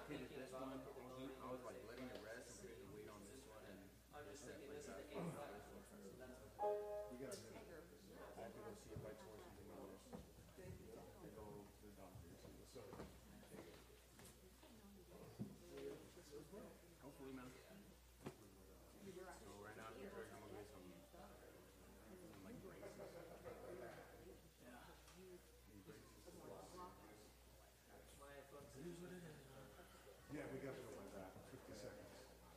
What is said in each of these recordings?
pitted this one. I was like letting it rest and putting the weight on this one, and this set plays out for this one. We got a minute. I have to go see if I tore something in this. To go to the doctor. So, Hopefully, man. So right now, I'm gonna get some like braces. Yeah. yeah, we got to go like that. 50 seconds.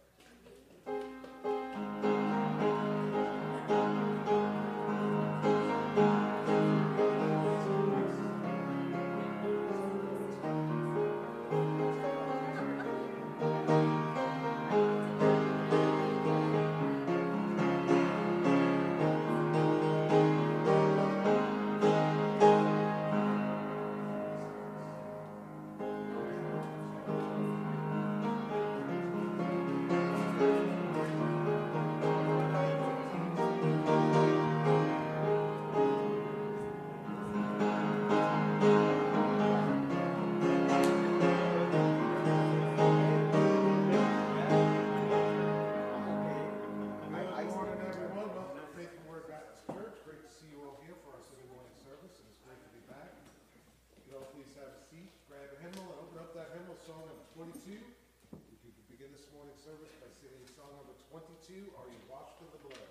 Song number 22. We could begin this morning's service by singing song number 22, Are You Washed in the Blood?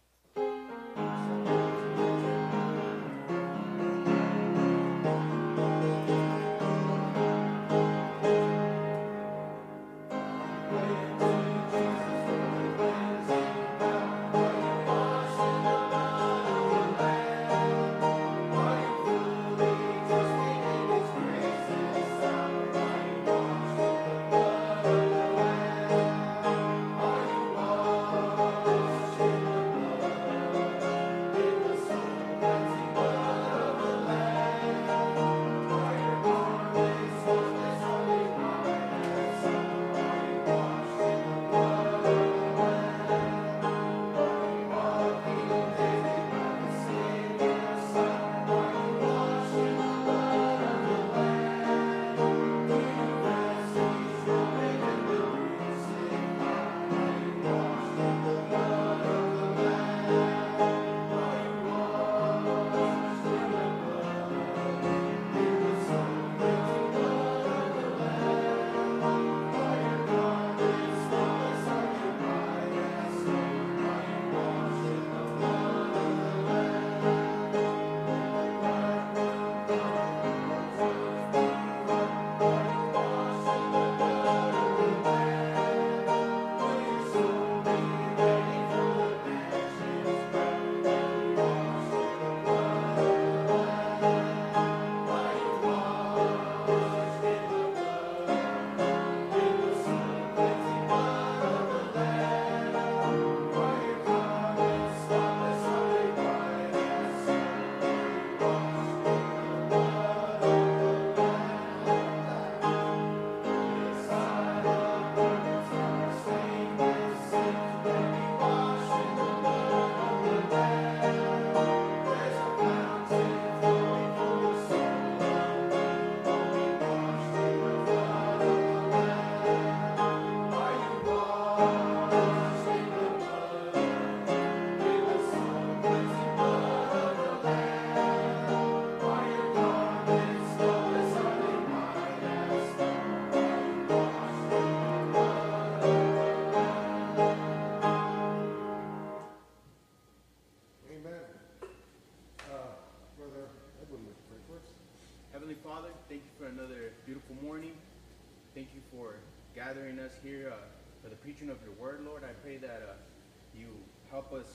Heavenly Father, thank you for another beautiful morning. Thank you for gathering us here for the preaching of your word, Lord. I pray that you help us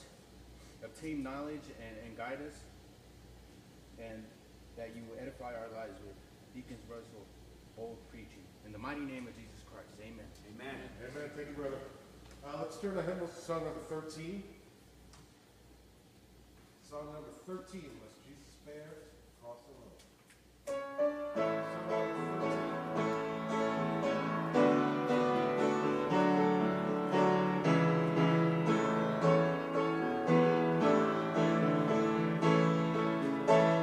obtain knowledge and guide us, and that you edify our lives with Deacons Russell bold preaching. In the mighty name of Jesus Christ, amen. Amen. Amen. Thank you, brother. Let's turn to hymn song number 13. Song number 13, Must Jesus Bear Cross Alone. Song number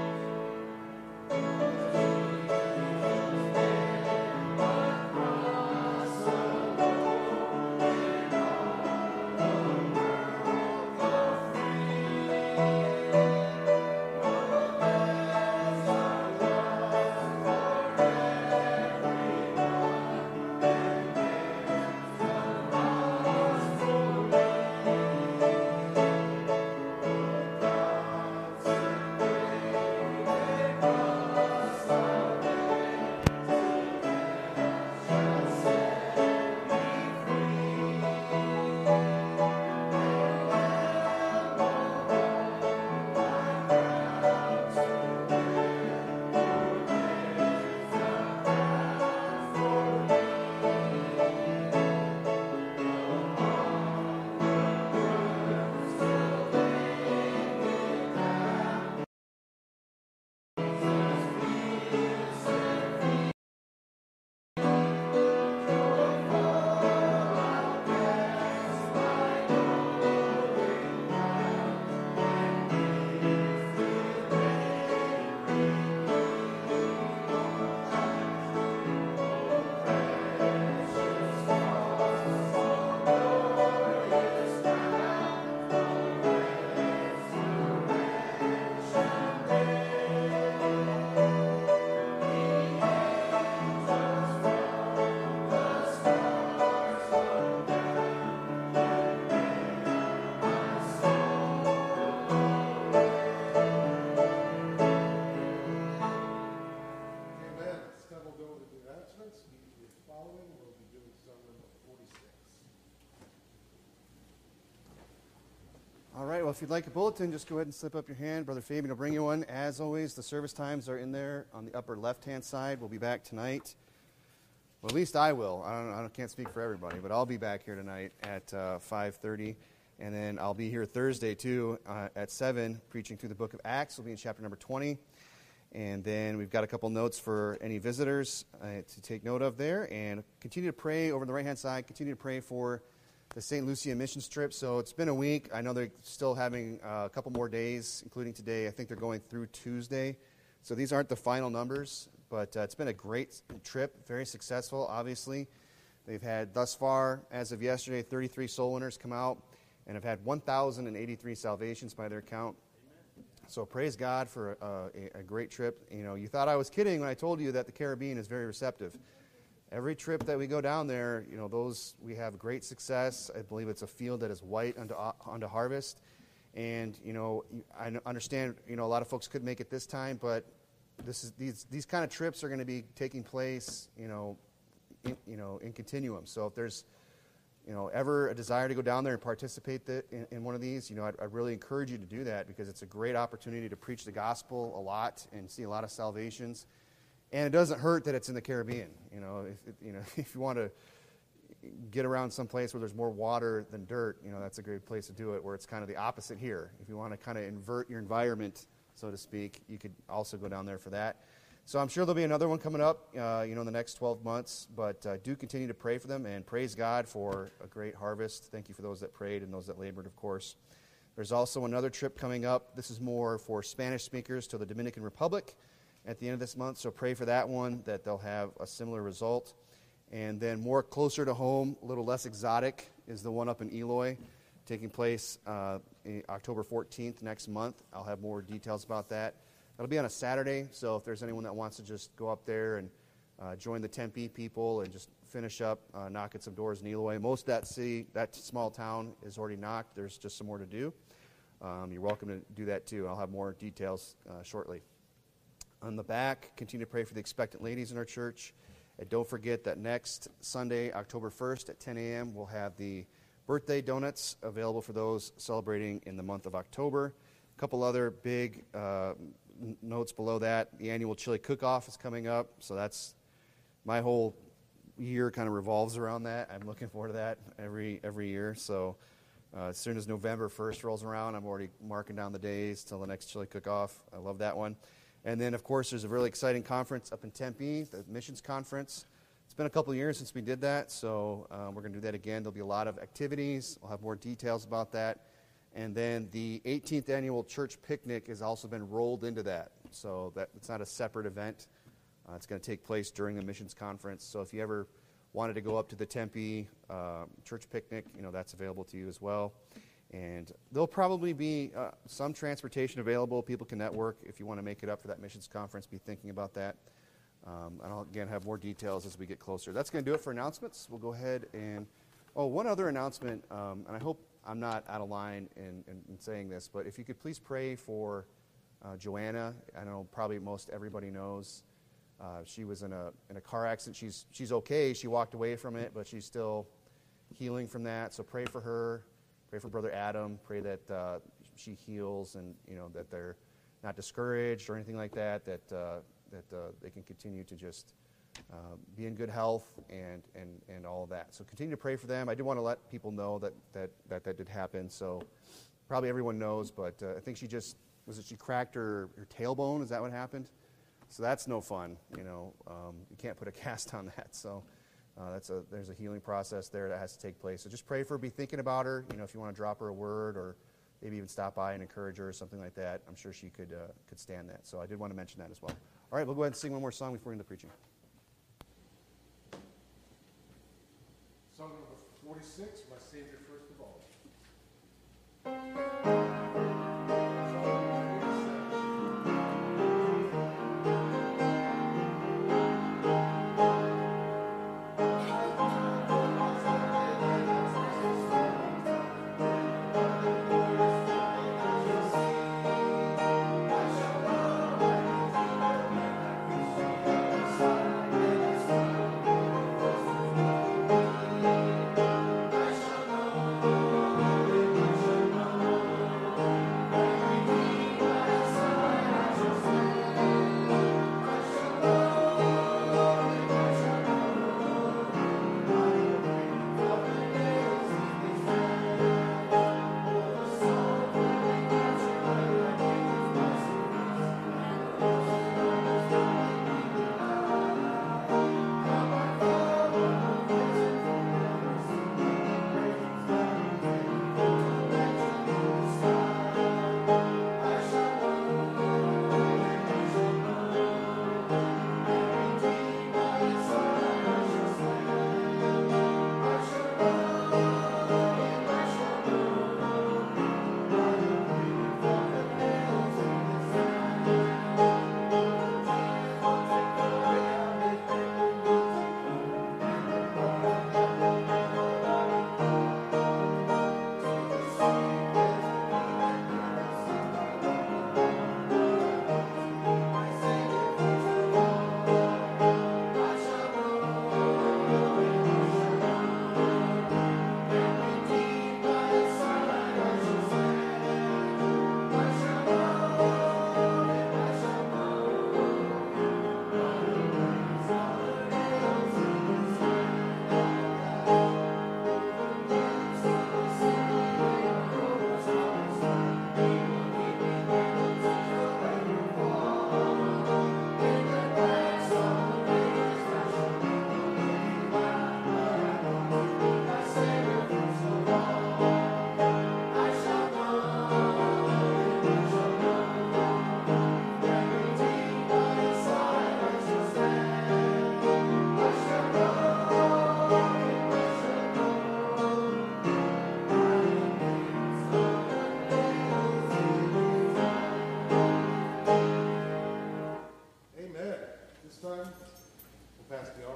13. following, we'll be doing song number 46. All right, well, if you'd like a bulletin, just go ahead and slip up your hand. Brother Fabian will bring you one. As always, the service times are in there on the upper left-hand side. We'll be back tonight. Well, at least I will. I can't speak for everybody, but I'll be back here tonight at 5:30. And then I'll be here Thursday, too, at 7, preaching through the book of Acts. We'll be in chapter number 20. And then we've got a couple notes for any visitors to take note of there. And continue to pray over on the right-hand side. Continue to pray for the St. Lucia missions trip. So it's been a week. I know they're still having a couple more days, including today. I think they're going through Tuesday. So these aren't the final numbers, but it's been a great trip, very successful, obviously. They've had, thus far, as of yesterday, 33 soul winners come out and have had 1,083 salvations by their count. So praise God for a great trip. You know, you thought I was kidding when I told you that the Caribbean is very receptive. Every trip that we go down there, you know, we have great success. I believe it's a field that is white unto harvest. And, you know, I understand, you know, a lot of folks couldn't make it this time, but these kind of trips are going to be taking place, in continuum. So if there's, ever a desire to go down there and participate in one of these, I'd really encourage you to do that, because it's a great opportunity to preach the gospel a lot and see a lot of salvations. And it doesn't hurt that it's in the Caribbean. If you want to get around some place where there's more water than dirt, that's a great place to do it, where it's kind of the opposite here. If you want to kind of invert your environment, so to speak, you could also go down there for that. So I'm sure there'll be another one coming up, in the next 12 months. But do continue to pray for them, and praise God for a great harvest. Thank you for those that prayed and those that labored, of course. There's also another trip coming up. This is more for Spanish speakers to the Dominican Republic at the end of this month. So pray for that one, that they'll have a similar result. And then more closer to home, a little less exotic, is the one up in Eloy, taking place October 14th next month. I'll have more details about that. That'll be on a Saturday, so if there's anyone that wants to just go up there and join the Tempe people and just finish up knocking some doors in Eloy. Most of that small town is already knocked. There's just some more to do. You're welcome to do that too. I'll have more details shortly. On the back, continue to pray for the expectant ladies in our church. And don't forget that next Sunday, October 1st at 10 a.m., we'll have the birthday donuts available for those celebrating in the month of October. A couple other big notes below that. The annual chili cook-off is coming up, so that's my whole year kind of revolves around that. I'm looking forward to that every year. So as soon as November 1st rolls around, I'm already marking down the days till the next chili cook-off. I love that one. And then, of course, there's a really exciting conference up in Tempe, the Missions Conference. It's been a couple of years since we did that, so we're going to do that again. There'll be a lot of activities. We'll have more details about that. And then the 18th Annual Church Picnic has also been rolled into that. So it's not a separate event. It's going to take place during the Missions Conference. So if you ever wanted to go up to the Tempe Church Picnic, that's available to you as well. And there'll probably be some transportation available. People can network if you want to make it up for that missions conference. Be thinking about that. And I'll, again, have more details as we get closer. That's going to do it for announcements. We'll go ahead and... Oh, one other announcement, and I hope I'm not out of line in saying this, but if you could please pray for Joanna. I know probably most everybody knows. She was in a car accident. She's okay. She walked away from it, but she's still healing from that. So pray for her. Pray for Brother Adam. Pray that she heals, and that they're not discouraged or anything like that. That they can continue to just be in good health and all of that. So continue to pray for them. I do want to let people know that did happen. So probably everyone knows, but I think she cracked her tailbone. Is that what happened? So that's no fun. You can't put a cast on that. So. There's a healing process there that has to take place. So just pray for her, be thinking about her. If you want to drop her a word or maybe even stop by and encourage her or something like that, I'm sure she could stand that. So I did want to mention that as well. All right, we'll go ahead and sing one more song before we end the preaching. Song number 46, My Savior First of All.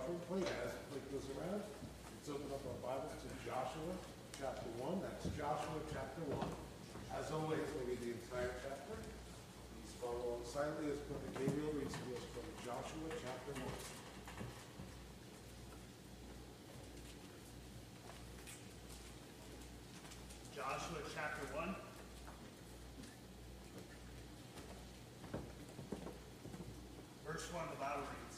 offering plate as the plate goes around. Let's open up our Bibles to Joshua chapter 1. That's Joshua chapter 1. As always, we'll read the entire chapter. Please follow along silently as Brother Gabriel reads to us from Joshua chapter 1. Joshua chapter 1. Verse 1, the Bible reads,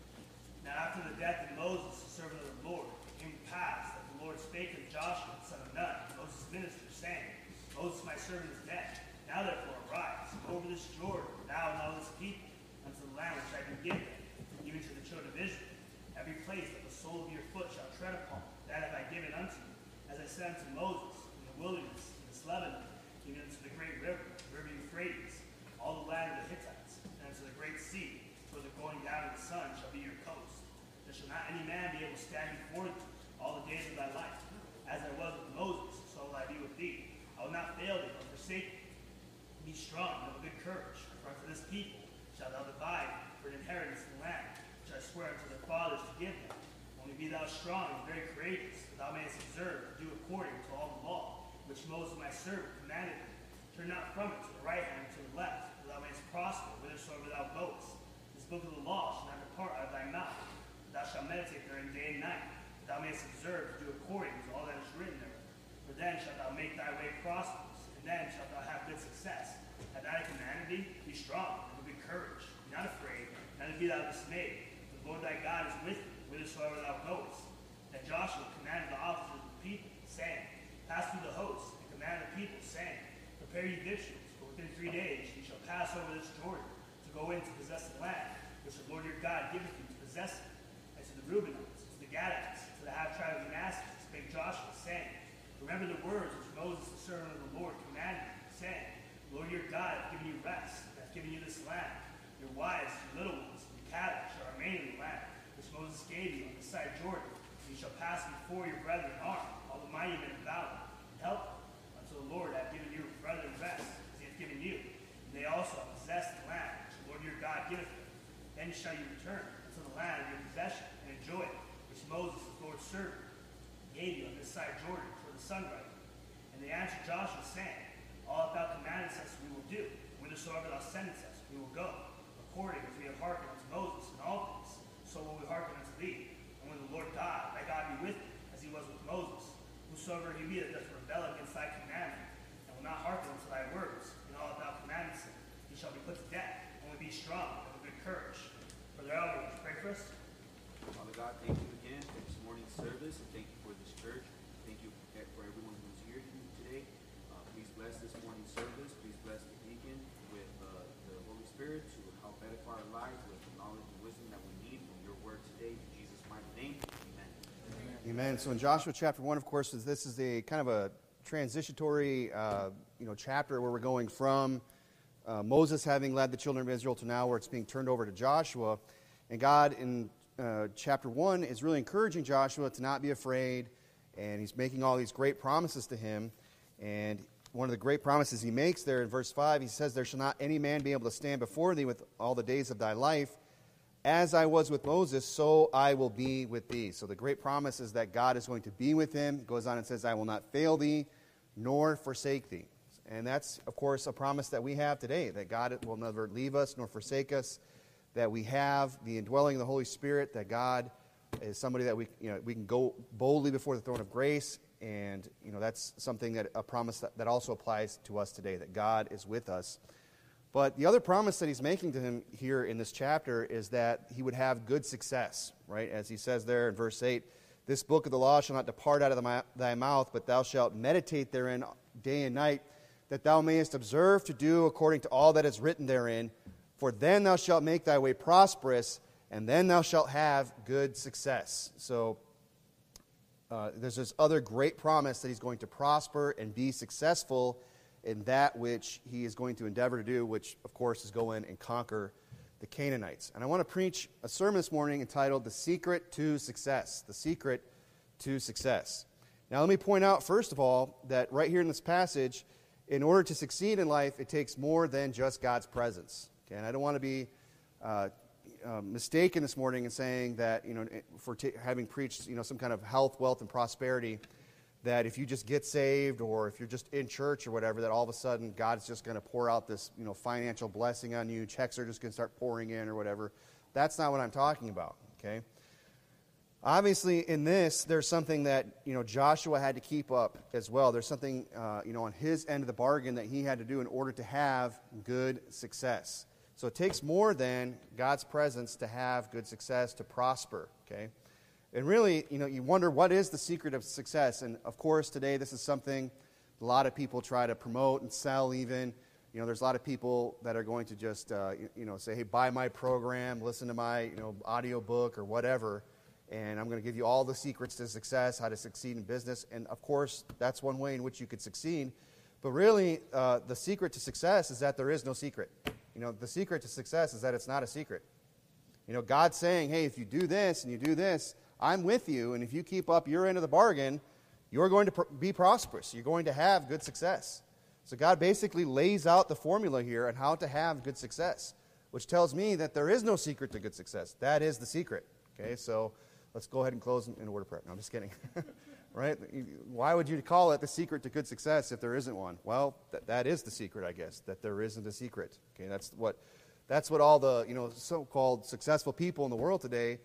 Now after the death of Moses, the servant of the Lord, it came to pass that the Lord spake unto Joshua, the son of Nun, Moses' minister, saying, Moses my servant is dead. Now therefore arise, go over this Jordan, thou and all this people, unto the land which I do give them, even to the children of Israel. Every place that the sole of your foot shall tread upon, that have I given unto you, as I said unto Moses, in the wilderness, in this Lebanon, even unto the great river, the river Euphrates, all the land of the Hittites, and unto the great sea, where the going down of the sun shall be your coast. There shall not any man be able to stand before thee all the days of thy life. As I was with Moses, so will I be with thee. I will not fail thee nor forsake thee. Be strong and of a good courage, for unto this people shalt thou divide for an inheritance the land, which I swear unto their fathers to give them. Only be thou strong and very courageous, that thou mayest observe and do according to all the law, which Moses my servant commanded thee. Turn not from it to the right hand or to the left, that thou mayest prosper whithersoever thou goest. This book of the law shall not depart out of thy mouth, but thou shalt meditate therein day and night, that thou mayest observe to do according to all that is written therein. For then shalt thou make thy way prosperous, and then shalt thou have good success. Have I commanded thee? Be strong, and of good courage. Be not afraid, neither be thou dismayed. The Lord thy God is with thee, whithersoever thou goest. Then Joshua commanded the officers of the people, saying, Pass through the host, and command the people, saying, Prepare ye victuals, for within 3 days ye shall pass over this Jordan, to go in to possess the land, which the Lord your God giveth you to possess it. And to the Reubenites, and to the Gadites, and to the half-tribe of Manasseh, spake Joshua, saying, Remember the words which Moses the servant of the Lord commanded you, saying, The Lord your God hath given you rest, and hath given you this land. Your wives, your little ones, and your cattle shall remain in the land, which Moses gave you on the side of Jordan. And you shall pass before your brethren armed, all the mighty men of valor, and help them, until the Lord hath given your brethren rest, as he hath given you. And they also have possessed the land, which the Lord your God giveth them. Then shall you return unto the land of your possession, and enjoy it, which Moses, the Lord's servant, gave you on this side of Jordan, toward the sunrise. And they answered Joshua, saying, All that thou commandest us we will do, whithersoever thou sendest us we will go, according as we have hearkened unto Moses in all things, so will we hearken unto thee. And when the Lord God, thy God, be with thee, as he was with Moses, whosoever he be that doth rebel against thy commandment, and will not hearken unto thy words, in all that thou commandest him, he shall be put to death. Only be strong and of good courage. Brother Elder, would you pray for us? Father God, thank you again for this morning's service, and thank you for this church. Thank you for everyone who's here today. Please bless this morning's service. Please bless the deacon with the Holy Spirit to help edify our lives with the knowledge and wisdom that we need from your word today. In Jesus' mighty name, amen. Amen. So in Joshua chapter 1, of course, this is a kind of a transitory chapter where we're going from Moses having led the children of Israel to now where it's being turned over to Joshua. And God in chapter 1 is really encouraging Joshua to not be afraid, and he's making all these great promises to him. And one of the great promises he makes there in verse 5, he says, There shall not any man be able to stand before thee with all the days of thy life. As I was with Moses, so I will be with thee. So the great promise is that God is going to be with him. It goes on and says, I will not fail thee, nor forsake thee. And that's, of course, a promise that we have today, that God will never leave us nor forsake us, that we have the indwelling of the Holy Spirit, that God is somebody that we can go boldly before the throne of grace, and that's something that a promise that also applies to us today, that God is with us. But the other promise that he's making to him here in this chapter is that he would have good success, right? As he says there in verse 8, This book of the law shall not depart out of thy mouth, but thou shalt meditate therein day and night, that thou mayest observe to do according to all that is written therein. For then thou shalt make thy way prosperous, and then thou shalt have good success. So there's this other great promise that he's going to prosper and be successful in that which he is going to endeavor to do, which, of course, is go in and conquer the Canaanites. And I want to preach a sermon this morning entitled The Secret to Success. The Secret to Success. Now, let me point out, first of all, that right here in this passage, in order to succeed in life, it takes more than just God's presence. Okay? And I don't want to be mistaken this morning in saying that, for having preached, some kind of health, wealth, and prosperity, that if you just get saved or if you're just in church or whatever, that all of a sudden God's just going to pour out this, financial blessing on you. Checks are just going to start pouring in or whatever. That's not what I'm talking about, okay? Obviously, in this, there's something that, Joshua had to keep up as well. There's something, on his end of the bargain that he had to do in order to have good success. So it takes more than God's presence to have good success, to prosper, okay? And really, you wonder, what is the secret of success? And, of course, today this is something a lot of people try to promote and sell even. There's a lot of people that are going to just, say, hey, buy my program, listen to my, audio book or whatever, and I'm going to give you all the secrets to success, how to succeed in business. And, of course, that's one way in which you could succeed. But really, the secret to success is that there is no secret. The secret to success is that it's not a secret. God's saying, hey, if you do this and you do this, I'm with you, and if you keep up your end of the bargain, you're going to be prosperous. You're going to have good success. So God basically lays out the formula here on how to have good success, which tells me that there is no secret to good success. That is the secret. Okay, so let's go ahead and close in order prayer. No, I'm just kidding. Right? Why would you call it the secret to good success if there isn't one? Well, that is the secret, I guess, that there isn't a secret. Okay, that's what all the so-called successful people in the world today.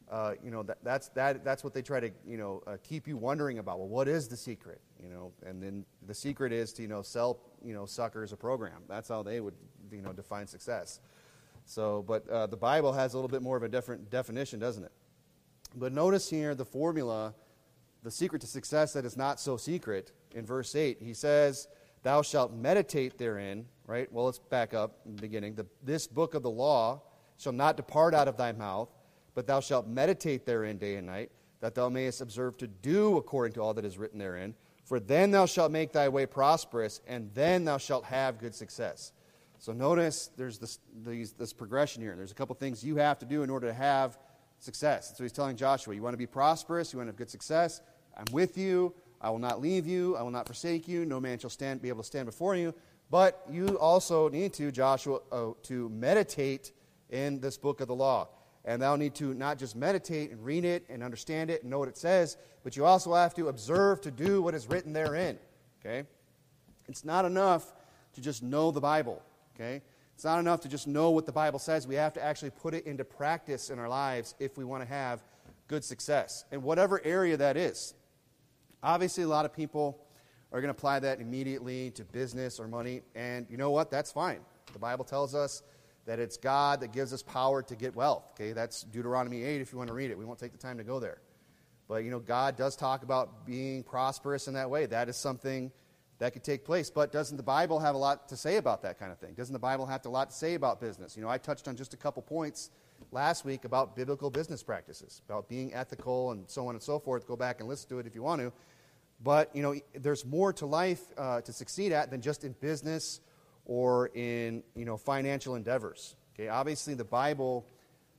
That's what they try to keep you wondering about. Well, what is the secret? And then the secret is to sell suckers a program. That's how they would define success. So, but the Bible has a little bit more of a different definition, doesn't it? But notice here the formula, the secret to success that is not so secret. In verse 8, he says, "Thou shalt meditate therein." Right. Well, let's back up in the beginning. This book of the law shall not depart out of thy mouth, but thou shalt meditate therein day and night, that thou mayest observe to do according to all that is written therein. For then thou shalt make thy way prosperous, and then thou shalt have good success. So notice there's this progression here. There's a couple things you have to do in order to have success. So he's telling Joshua, you want to be prosperous, you want to have good success, I'm with you, I will not leave you, I will not forsake you, no man shall be able to stand before you. But you also need to, Joshua, to meditate in this book of the law. And thou need to not just meditate and read it and understand it and know what it says, but you also have to observe to do what is written therein. Okay? It's not enough to just know the Bible. Okay? It's not enough to just know what the Bible says. We have to actually put it into practice in our lives if we want to have good success, in whatever area that is. Obviously, a lot of people are going to apply that immediately to business or money, and you know what? That's fine. The Bible tells us that it's God that gives us power to get wealth. Okay, that's Deuteronomy 8 if you want to read it. We won't take the time to go there. But, God does talk about being prosperous in that way. That is something that could take place. But doesn't the Bible have a lot to say about that kind of thing? Doesn't the Bible have a lot to say about business? I touched on just a couple points last week about biblical business practices, about being ethical and so on and so forth. Go back and listen to it if you want to. But, there's more to life to succeed at than just in business or in, financial endeavors. Okay, obviously the Bible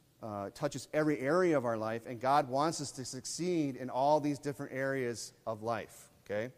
touches every area of our life, and God wants us to succeed in all these different areas of life. Okay,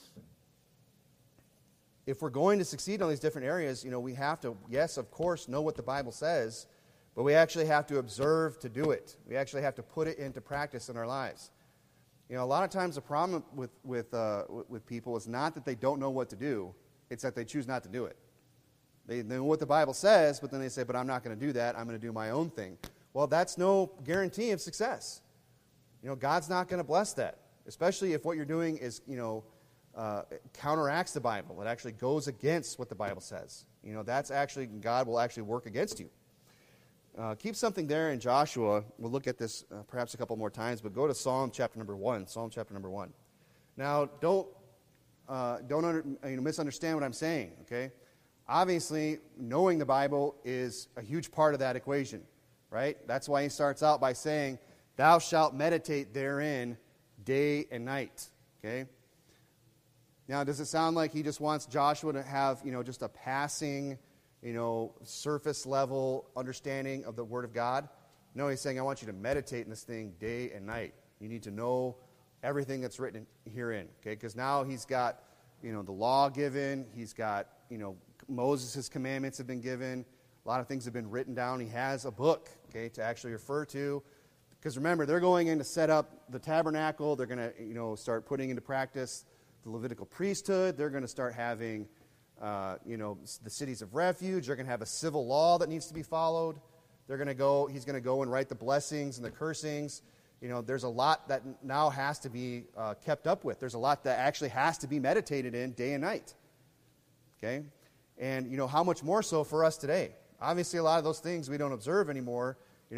if we're going to succeed in all these different areas, we have to, yes, of course, know what the Bible says, but we actually have to observe to do it. We actually have to put it into practice in our lives. A lot of times the problem with people is not that they don't know what to do; it's that they choose not to do it. They know what the Bible says, but then they say, but I'm not going to do that. I'm going to do my own thing. Well, that's no guarantee of success. God's not going to bless that, especially if what you're doing is, counteracts the Bible. It actually goes against what the Bible says. That's actually, God will actually work against you. Keep something there in Joshua. We'll look at this perhaps a couple more times, but go to Psalm chapter number 1. Psalm chapter number 1. Now, don't misunderstand what I'm saying, okay? Obviously, knowing the Bible is a huge part of that equation, right? That's why he starts out by saying, thou shalt meditate therein day and night, okay? Now, does it sound like he just wants Joshua to have, just a passing, surface level understanding of the Word of God? No, he's saying, I want you to meditate in this thing day and night. You need to know everything that's written herein, okay? Because now he's got, the law given. He's got, Moses' commandments have been given. A lot of things have been written down. He has a book, okay, to actually refer to. Because remember, they're going in to set up the tabernacle. They're going to, start putting into practice the Levitical priesthood. They're going to start having, the cities of refuge. They're going to have a civil law that needs to be followed. He's going to go and write the blessings and the cursings. There's a lot that now has to be kept up with. There's a lot that actually has to be meditated in day and night. Okay? And, how much more so for us today? Obviously, a lot of those things we don't observe anymore.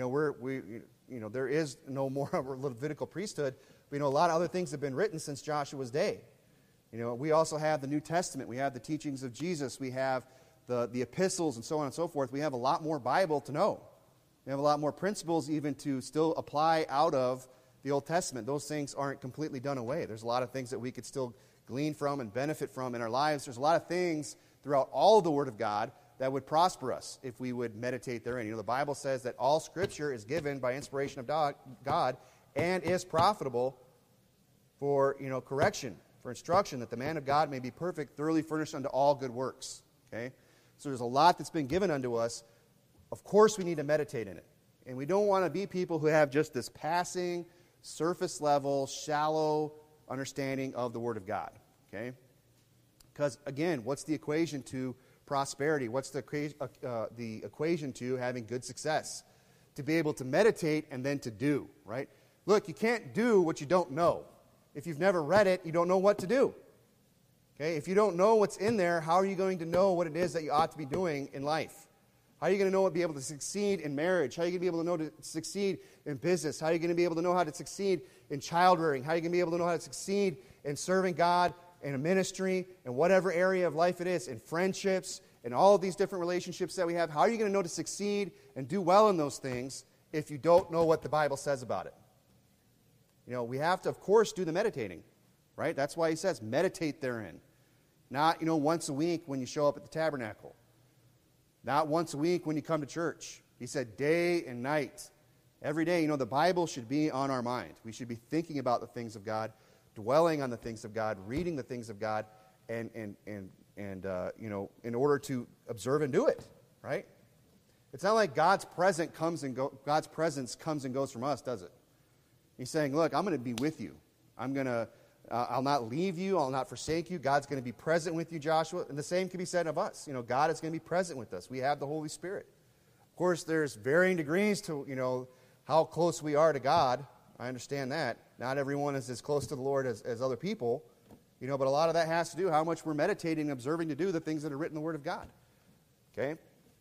There is no more of a Levitical priesthood. But, a lot of other things have been written since Joshua's day. We also have the New Testament. We have the teachings of Jesus. We have the epistles and so on and so forth. We have a lot more Bible to know. We have a lot more principles even to still apply out of the Old Testament. Those things aren't completely done away. There's a lot of things that we could still glean from and benefit from in our lives. There's a lot of things throughout all of the Word of God that would prosper us if we would meditate therein. The Bible says that all Scripture is given by inspiration of God and is profitable for, correction, for instruction, that the man of God may be perfect, thoroughly furnished unto all good works. Okay? So there's a lot that's been given unto us. Of course we need to meditate in it. And we don't want to be people who have just this passing, surface level, shallow understanding of the Word of God. Okay? Because, again, what's the equation to prosperity? What's the equation to having good success? To be able to meditate and then to do, right? Look, you can't do what you don't know. If you've never read it, you don't know what to do. Okay? If you don't know what's in there, how are you going to know what it is that you ought to be doing in life? How are you going to be able to succeed in marriage? How are you going to be able to know to succeed in business? How are you going to be able to know how to succeed in child rearing? How are you going to be able to know how to succeed in serving God in a ministry, in whatever area of life it is, in friendships, in all of these different relationships that we have? How are you going to know to succeed and do well in those things if you don't know what the Bible says about it? We have to, of course, do the meditating, right? That's why he says, meditate therein. Not, once a week when you show up at the tabernacle. Not once a week when you come to church. He said day and night. Every day, the Bible should be on our mind. We should be thinking about the things of God, dwelling on the things of God, reading the things of God, and in order to observe and do it, right? It's not like God's presence comes and goes from us, does it? He's saying, look, I'm going to be with you. I'll not leave you. I'll not forsake you. God's going to be present with you, Joshua. And the same can be said of us. God is going to be present with us. We have the Holy Spirit. Of course, there's varying degrees to, how close we are to God. I understand that. Not everyone is as close to the Lord as other people. But a lot of that has to do how much we're meditating and observing to do the things that are written in the Word of God. Okay?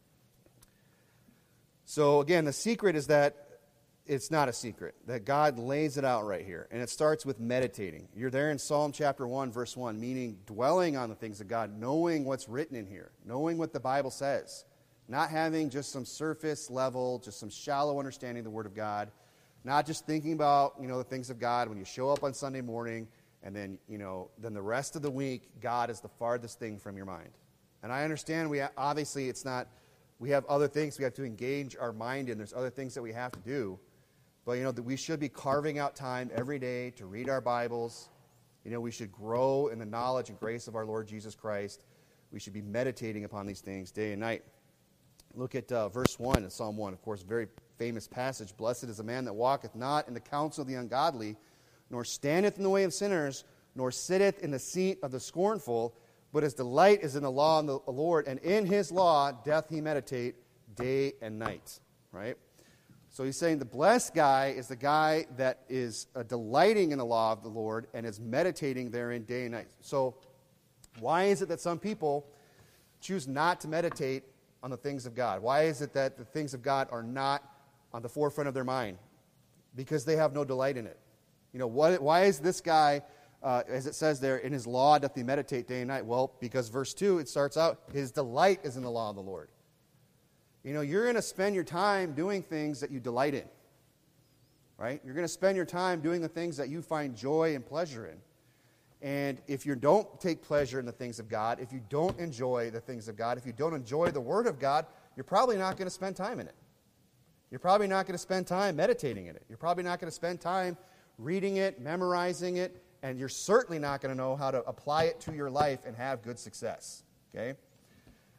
So, again, the secret is that it's not a secret, that God lays it out right here. And it starts with meditating. You're there in Psalm chapter 1, verse 1, meaning dwelling on the things of God, knowing what's written in here, knowing what the Bible says, not having just some surface level, just some shallow understanding of the Word of God, not just thinking about, the things of God when you show up on Sunday morning, and then, then the rest of the week, God is the farthest thing from your mind. And I understand we have other things we have to engage our mind in. There's other things that we have to do. But, that we should be carving out time every day to read our Bibles. We should grow in the knowledge and grace of our Lord Jesus Christ. We should be meditating upon these things day and night. Look at verse 1 in Psalm 1, of course, a very famous passage. Blessed is the man that walketh not in the counsel of the ungodly, nor standeth in the way of sinners, nor sitteth in the seat of the scornful, but his delight is in the law of the Lord, and in his law doth he meditate day and night. Right? So he's saying the blessed guy is the guy that is delighting in the law of the Lord and is meditating therein day and night. So why is it that some people choose not to meditate on the things of God? Why is it that the things of God are not on the forefront of their mind? Because they have no delight in it. Why is this guy, as it says there, in his law doth he meditate day and night? Well, because verse 2, it starts out, his delight is in the law of the Lord. You're going to spend your time doing things that you delight in, right? You're going to spend your time doing the things that you find joy and pleasure in. And if you don't take pleasure in the things of God, if you don't enjoy the things of God, if you don't enjoy the Word of God, you're probably not going to spend time in it. You're probably not going to spend time meditating in it. You're probably not going to spend time reading it, memorizing it, and you're certainly not going to know how to apply it to your life and have good success, okay?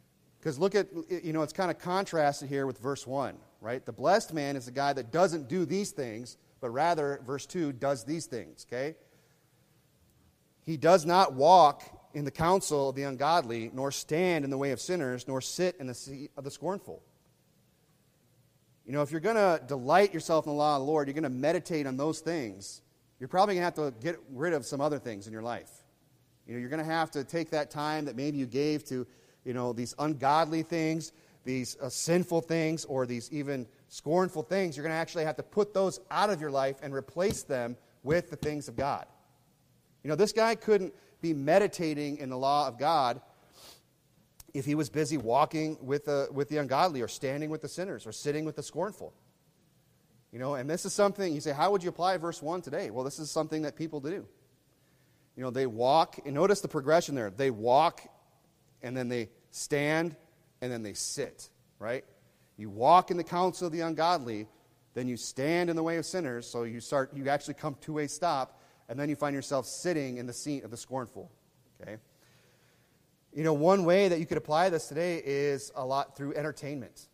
Because look at, it's kind of contrasted here with verse 1, right? The blessed man is the guy that doesn't do these things, but rather, verse 2, does these things, okay? He does not walk in the counsel of the ungodly, nor stand in the way of sinners, nor sit in the seat of the scornful. If you're going to delight yourself in the law of the Lord, you're going to meditate on those things, you're probably going to have to get rid of some other things in your life. You're going to have to take that time that maybe you gave to, these ungodly things, these sinful things, or these even scornful things. You're going to actually have to put those out of your life and replace them with the things of God. This guy couldn't be meditating in the law of God if he was busy walking with the ungodly, or standing with the sinners, or sitting with the scornful. And this is something, you say, how would you apply verse 1 today? Well, this is something that people do. They walk, and notice the progression there. They walk, and then they stand, and then they sit, right? You walk in the counsel of the ungodly, then you stand in the way of sinners, so you actually come to a stop, and then you find yourself sitting in the seat of the scornful, okay? One way that you could apply this today is a lot through entertainment.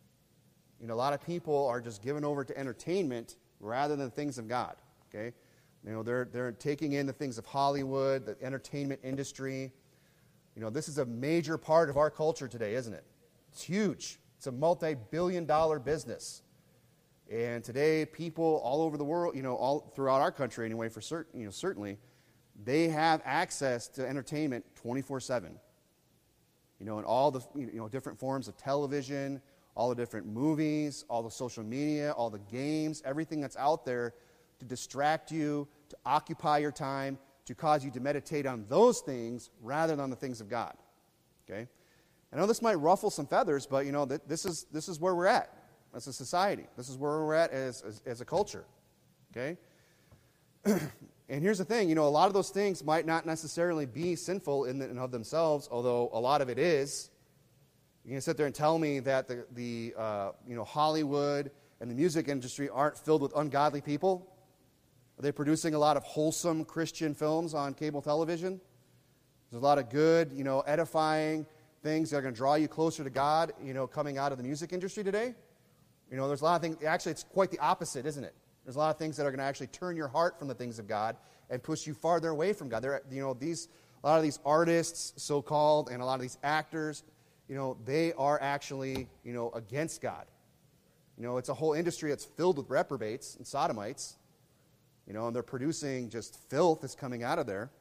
A lot of people are just given over to entertainment rather than things of God, okay? They're taking in the things of Hollywood, the entertainment industry. This is a major part of our culture today, isn't it? It's huge. It's a multi-billion-dollar business. And today, people all over the world, all throughout our country anyway, for certain, certainly, they have access to entertainment 24/7. And all the different forms of television, all the different movies, all the social media, all the games, everything that's out there to distract you, to occupy your time, to cause you to meditate on those things rather than on the things of God. Okay? I know this might ruffle some feathers, but this is where we're at as a society. This is where we're at as a culture. Okay? And here's the thing, a lot of those things might not necessarily be sinful in and of themselves, although a lot of it is. You're going to sit there and tell me that the Hollywood and the music industry aren't filled with ungodly people? Are they producing a lot of wholesome Christian films on cable television? There's a lot of good, edifying things that are going to draw you closer to God, coming out of the music industry today. There's a lot of things, actually it's quite the opposite, isn't it? There's a lot of things that are going to actually turn your heart from the things of God and push you farther away from God. A lot of these artists, so-called, and a lot of these actors, they are actually, against God. It's a whole industry that's filled with reprobates and sodomites, and they're producing just filth that's coming out of there.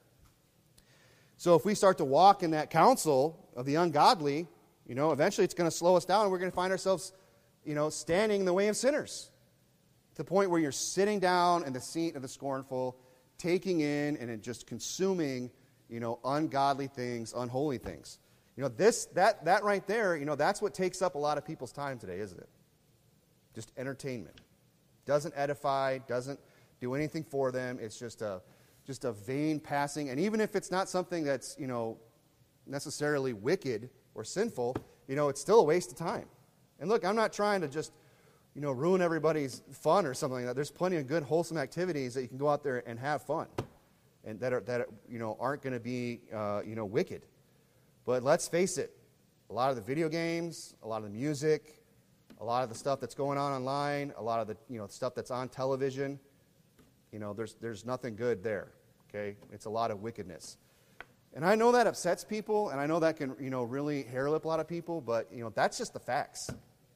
So if we start to walk in that counsel of the ungodly, eventually it's going to slow us down, and we're going to find ourselves, standing in the way of sinners. To the point where you're sitting down in the seat of the scornful, taking in and just consuming, ungodly things, unholy things. That right there, that's what takes up a lot of people's time today, isn't it? Just entertainment. Doesn't edify, doesn't do anything for them. It's just a vain passing. And even if it's not something that's, necessarily wicked or sinful, it's still a waste of time. And look, I'm not trying to just ruin everybody's fun or something like that. There's plenty of good, wholesome activities that you can go out there and have fun, and that aren't going to be wicked. But let's face it, a lot of the video games, a lot of the music, a lot of the stuff that's going on online, a lot of the stuff that's on television, there's nothing good there. Okay, it's a lot of wickedness, and I know that upsets people, and I know that can really hair lip a lot of people, but that's just the facts.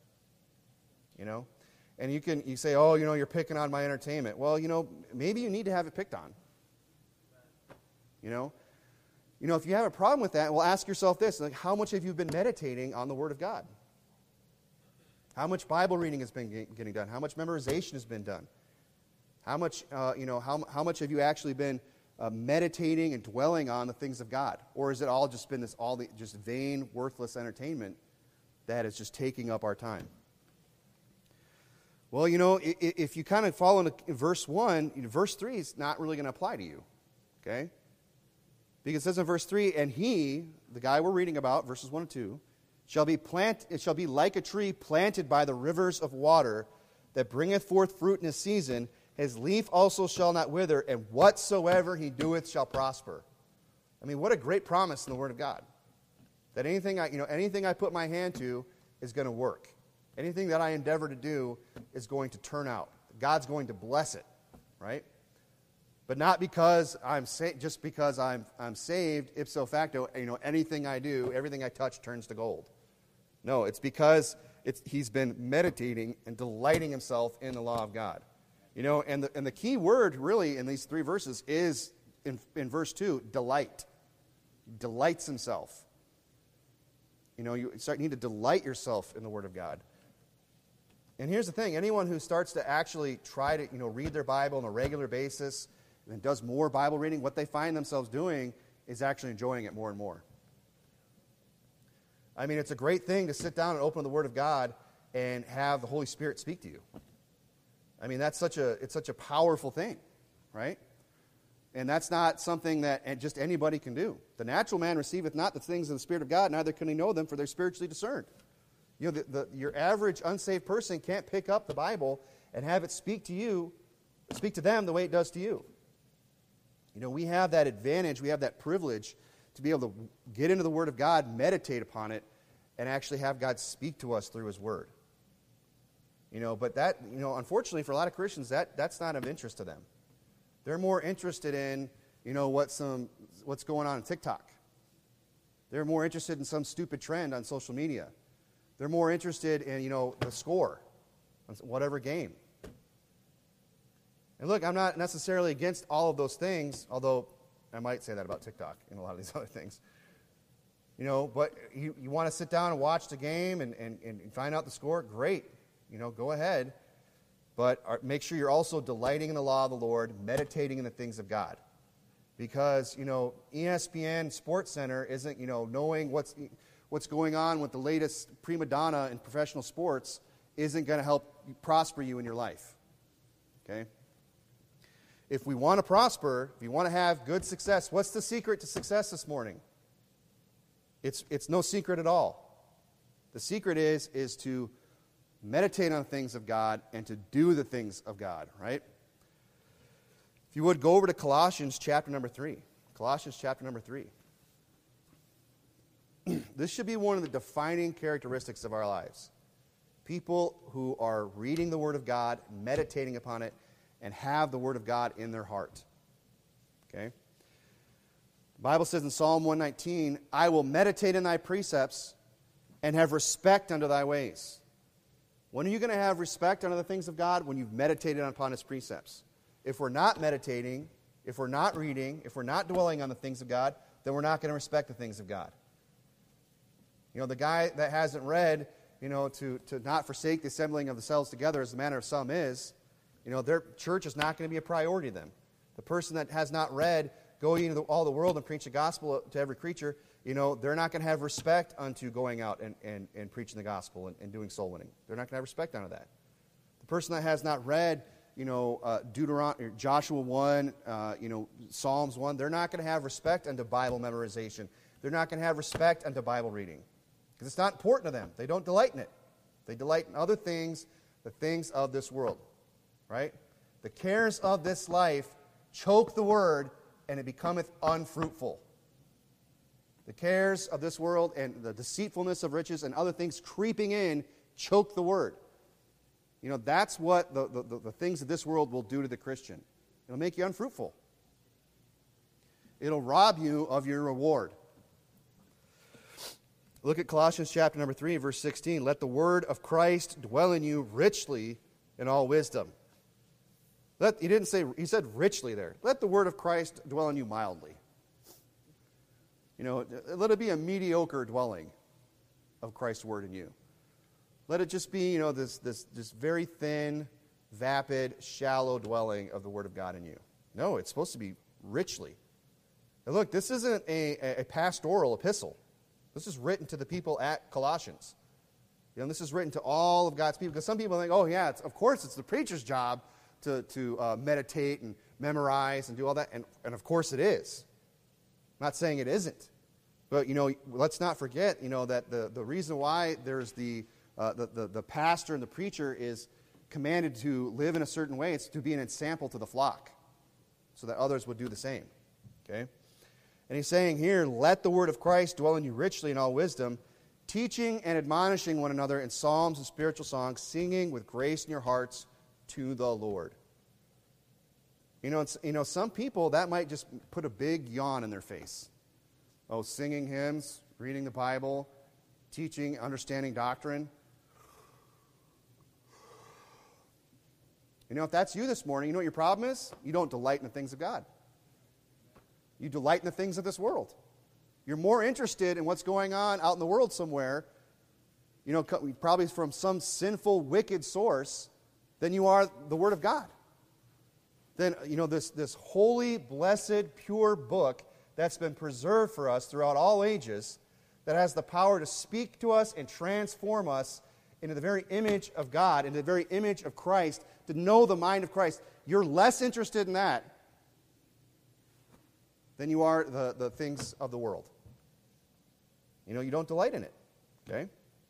And you say, oh, you're picking on my entertainment. Well, maybe you need to have it picked on. If you have a problem with that, well, ask yourself this: how much have you been meditating on the Word of God? How much Bible reading has been getting done? How much memorization has been done? How much, how much have you actually been meditating and dwelling on the things of God, or has it all just been just vain, worthless entertainment that is just taking up our time? Well, if you kind of follow into verse 1, verse 3 is not really going to apply to you, okay? Because it says in verse 3, and he, the guy we're reading about, verses 1 and 2, it shall be like a tree planted by the rivers of water that bringeth forth fruit in his season. His leaf also shall not wither, and whatsoever he doeth shall prosper. I mean, what a great promise in the Word of God. That anything I put my hand to is going to work. Anything that I endeavor to do is going to turn out. God's going to bless it, right? But not because just because I'm saved, ipso facto, anything I do, everything I touch turns to gold. No, it's because he's been meditating and delighting himself in the law of God. And the key word really in these 3 verses is in verse 2, delight. He delights himself. You need to delight yourself in the Word of God. And here's the thing, anyone who starts to actually try to read their Bible on a regular basis and does more Bible reading, what they find themselves doing is actually enjoying it more and more. I mean, it's a great thing to sit down and open the Word of God and have the Holy Spirit speak to you. I mean, it's such a powerful thing, right? And that's not something that just anybody can do. The natural man receiveth not the things of the Spirit of God, neither can he know them, for they're spiritually discerned. Your average unsaved person can't pick up the Bible and have it speak to them the way it does to you. We have that advantage, we have that privilege to be able to get into the Word of God, meditate upon it, and actually have God speak to us through His Word. But that, unfortunately for a lot of Christians, that's not of interest to them. They're more interested in, what's going on TikTok. They're more interested in some stupid trend on social media. They're more interested in, the score on whatever game. And look, I'm not necessarily against all of those things, although I might say that about TikTok and a lot of these other things. But you want to sit down and watch the game and find out the score? Great. Go ahead. But make sure you're also delighting in the law of the Lord, meditating in the things of God. Because, ESPN Sports Center isn't, knowing what's going on with the latest prima donna in professional sports isn't going to help prosper you in your life. Okay? If we want to prosper, if we want to have good success, what's the secret to success this morning? It's no secret at all. The secret is to meditate on the things of God and to do the things of God, right? If you would, go over to Colossians chapter number 3. Colossians chapter number 3. This should be one of the defining characteristics of our lives. People who are reading the Word of God, meditating upon it, and have the Word of God in their heart. Okay? The Bible says in Psalm 119, I will meditate in thy precepts and have respect unto thy ways. When are you going to have respect unto the things of God? When you've meditated upon His precepts. If we're not meditating, if we're not reading, if we're not dwelling on the things of God, then we're not going to respect the things of God. The guy that hasn't read, to not forsake the assembling of themselves together as the manner of some is, their church is not going to be a priority to them. The person that has not read, go ye into all the world and preach the gospel to every creature, they're not going to have respect unto going out and preaching the gospel and doing soul winning. They're not going to have respect unto that. The person that has not read, Deuteronomy, Joshua 1, Psalms 1, they're not going to have respect unto Bible memorization. They're not going to have respect unto Bible reading. Because it's not important to them. They don't delight in it. They delight in other things, the things of this world. Right? The cares of this life choke the word, and it becometh unfruitful. The cares of this world and the deceitfulness of riches and other things creeping in choke the word. That's what the things of this world will do to the Christian. It'll make you unfruitful. It'll rob you of your reward. Look at Colossians chapter number 3, verse 16. Let the word of Christ dwell in you richly in all wisdom. He said richly there. Let the word of Christ dwell in you mildly. Let it be a mediocre dwelling of Christ's word in you. Let it just be, this very thin, vapid, shallow dwelling of the Word of God in you. No, it's supposed to be richly. And look, this isn't a pastoral epistle. This is written to the people at Colossians. This is written to all of God's people. Because some people think, oh yeah, of course it's the preacher's job to meditate and memorize and do all that. And of course it is. I'm not saying it isn't. But, let's not forget, that the reason why there's the pastor and the preacher is commanded to live in a certain way, it's to be an example to the flock so that others would do the same. Okay? And he's saying here, let the word of Christ dwell in you richly in all wisdom, teaching and admonishing one another in psalms and spiritual songs, singing with grace in your hearts to the Lord. Some people, that might just put a big yawn in their face. Oh, singing hymns, reading the Bible, teaching, understanding doctrine. If that's you this morning, you know what your problem is? You don't delight in the things of God. You delight in the things of this world. You're more interested in what's going on out in the world somewhere, probably from some sinful, wicked source, than you are the Word of God. Then, this holy, blessed, pure book that's been preserved for us throughout all ages, that has the power to speak to us and transform us into the very image of God, into the very image of Christ, to know the mind of Christ. You're less interested in that than you are the things of the world. You don't delight in it. Okay?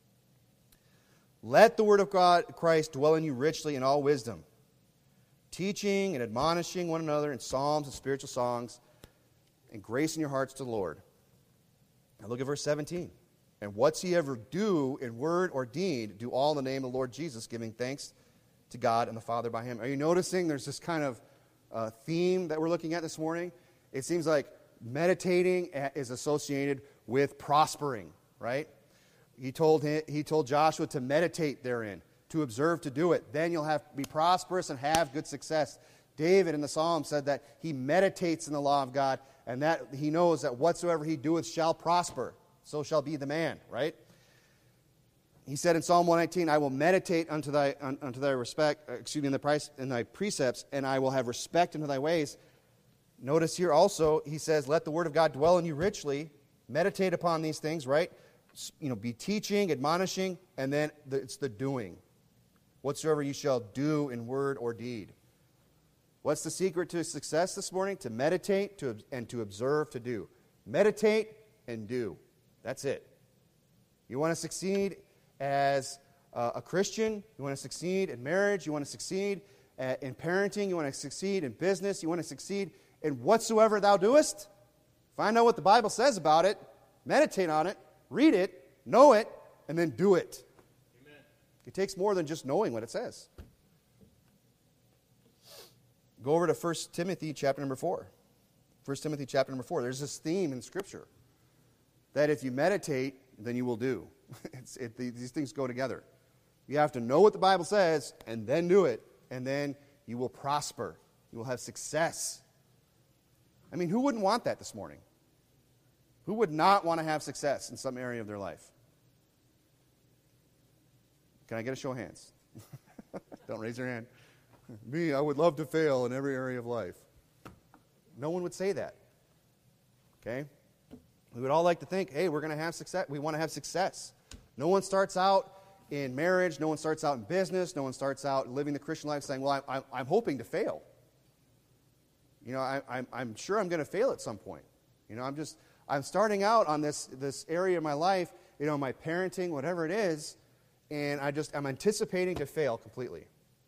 Let the word of God, Christ, dwell in you richly in all wisdom, teaching and admonishing one another in psalms and spiritual songs, and grace in your hearts to the Lord. Now look at verse 17. And whatsoever do in word or deed, do all in the name of the Lord Jesus, giving thanks to God and the Father by him. Are you noticing there's this kind of theme that we're looking at this morning? It seems like meditating is associated with prospering, right? He told Joshua to meditate therein, to observe to do it. Then you'll be prosperous and have good success. David in the Psalm said that he meditates in the law of God, and that he knows that whatsoever he doeth shall prosper. So shall be the man, right? He said in Psalm 119, I will meditate unto thy respect, in thy precepts, and I will have respect unto thy ways. Notice here also, he says, let the word of God dwell in you richly. Meditate upon these things, right? Be teaching, admonishing, and then it's the doing. Whatsoever you shall do in word or deed. What's the secret to success this morning? To meditate and to observe to do. Meditate and do. That's it. You want to succeed as a Christian. You want to succeed in marriage. You want to succeed in parenting. You want to succeed in business. You want to succeed in whatsoever thou doest. Find out what the Bible says about it. Meditate on it. Read it. Know it. And then do it. Amen. It takes more than just knowing what it says. Go over to 1 Timothy chapter number 4. 1 Timothy chapter number 4. There's this theme in Scripture that if you meditate, then you will do. These things go together. You have to know what the Bible says and then do it, and then you will prosper. You will have success. I mean, who wouldn't want that this morning? Who would not want to have success in some area of their life? Can I get a show of hands? Don't raise your hand. Me, I would love to fail in every area of life. No one would say that. Okay? We would all like to think, hey, we're going to have success. We want to have success. No one starts out in marriage. No one starts out in business. No one starts out living the Christian life saying, well, I'm hoping to fail. I'm sure I'm going to fail at some point. I'm starting out on this area of my life, my parenting, whatever it is, and I'm anticipating to fail completely.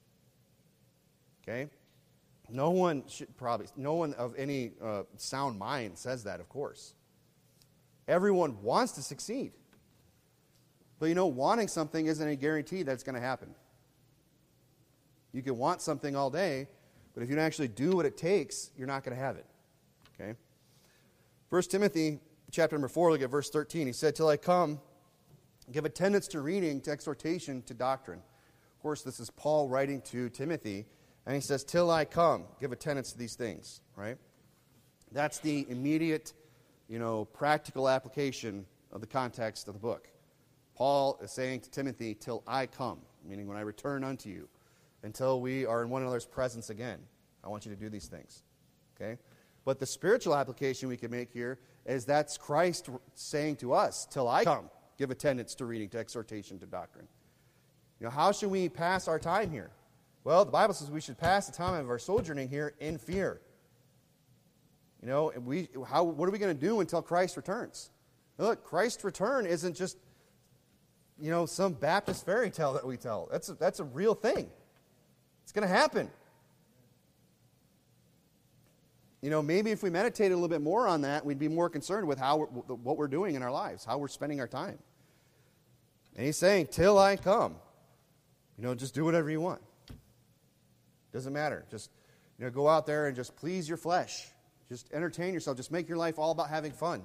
Okay? No one of any sound mind says that, of course. Everyone wants to succeed. But wanting something isn't a guarantee that it's going to happen. You can want something all day, but if you don't actually do what it takes, you're not going to have it. Okay? 1 Timothy chapter number 4, look at verse 13. He said, till I come, give attendance to reading, to exhortation, to doctrine. Of course, this is Paul writing to Timothy, and he says, till I come, give attendance to these things, right? That's the immediate, practical application of the context of the book. Paul is saying to Timothy, till I come, meaning when I return unto you, until we are in one another's presence again. I want you to do these things, okay? But the spiritual application we can make here is that's Christ saying to us, till I come, give attendance to reading, to exhortation, to doctrine. How should we pass our time here? Well, the Bible says we should pass the time of our sojourning here in fear. What are we going to do until Christ returns? Now look, Christ's return isn't just, some Baptist fairy tale that we tell. That's a real thing. It's going to happen. maybe if we meditated a little bit more on that, we'd be more concerned with what we're doing in our lives, how we're spending our time. And he's saying, till I come, just do whatever you want. Doesn't matter. Just, go out there and just please your flesh. Just entertain yourself. Just make your life all about having fun.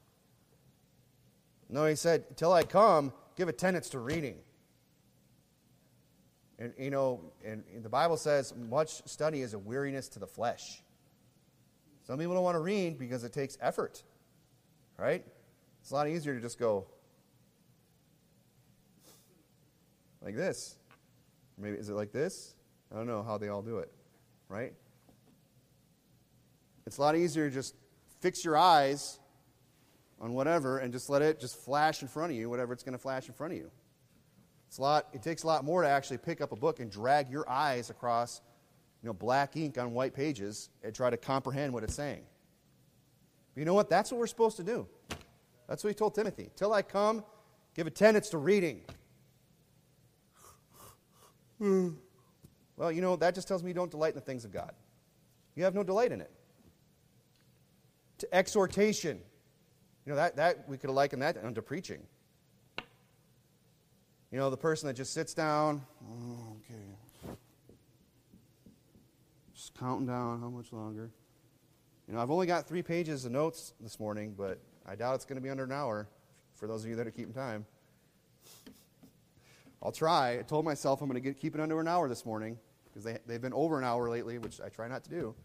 No, he said, till I come, give attendance to reading. And, and the Bible says, much study is a weariness to the flesh. Some people don't want to read because it takes effort, right? It's a lot easier to just go like this. Maybe, is it like this? I don't know how they all do it, right? It's a lot easier to just fix your eyes on whatever and just let it just flash in front of you, whatever it's going to flash in front of you. It takes a lot more to actually pick up a book and drag your eyes across, black ink on white pages and try to comprehend what it's saying. But you know what? That's what we're supposed to do. That's what he told Timothy. Till I come, give attendance to reading. Well, that just tells me you don't delight in the things of God. You have no delight in it. To exhortation. That we could have likened that unto preaching. The person that just sits down, okay, just counting down how much longer. I've only got 3 pages of notes this morning, but I doubt it's going to be under an hour for those of you that are keeping time. I'll try. I told myself I'm going to keep it under an hour this morning because they've been over an hour lately, which I try not to do.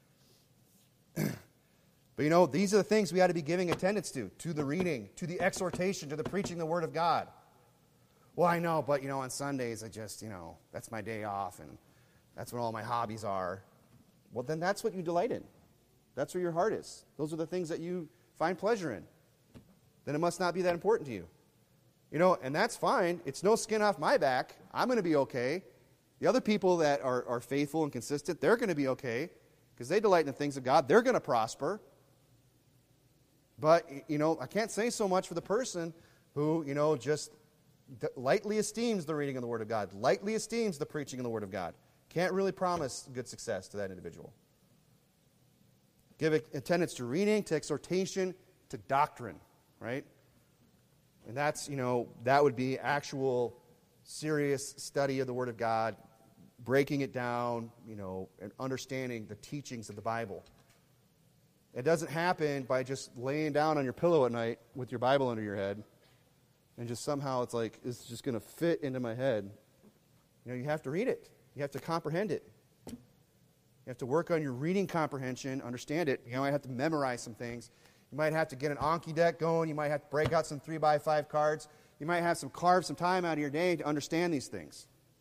But these are the things we ought to be giving attendance to the reading, to the exhortation, to the preaching the Word of God. Well, I know, but, on Sundays, I just, that's my day off, and that's when all my hobbies are. Well, then that's what you delight in. That's where your heart is. Those are the things that you find pleasure in. Then it must not be that important to you. And that's fine. It's no skin off my back. I'm going to be okay. The other people that are faithful and consistent, they're going to be okay because they delight in the things of God. They're going to prosper. But, I can't say so much for the person who, just lightly esteems the reading of the Word of God, lightly esteems the preaching of the Word of God. Can't really promise good success to that individual. Give attendance to reading, to exhortation, to doctrine, right? And that's, that would be actual serious study of the Word of God, breaking it down, and understanding the teachings of the Bible. It doesn't happen by just laying down on your pillow at night with your Bible under your head and just somehow it's just going to fit into my head. You have to read it. You have to comprehend it. You have to work on your reading comprehension, understand it. You might have to memorize some things. You might have to get an Anki deck going. You might have to break out some 3x5 cards. You might have to carve some time out of your day to understand these things.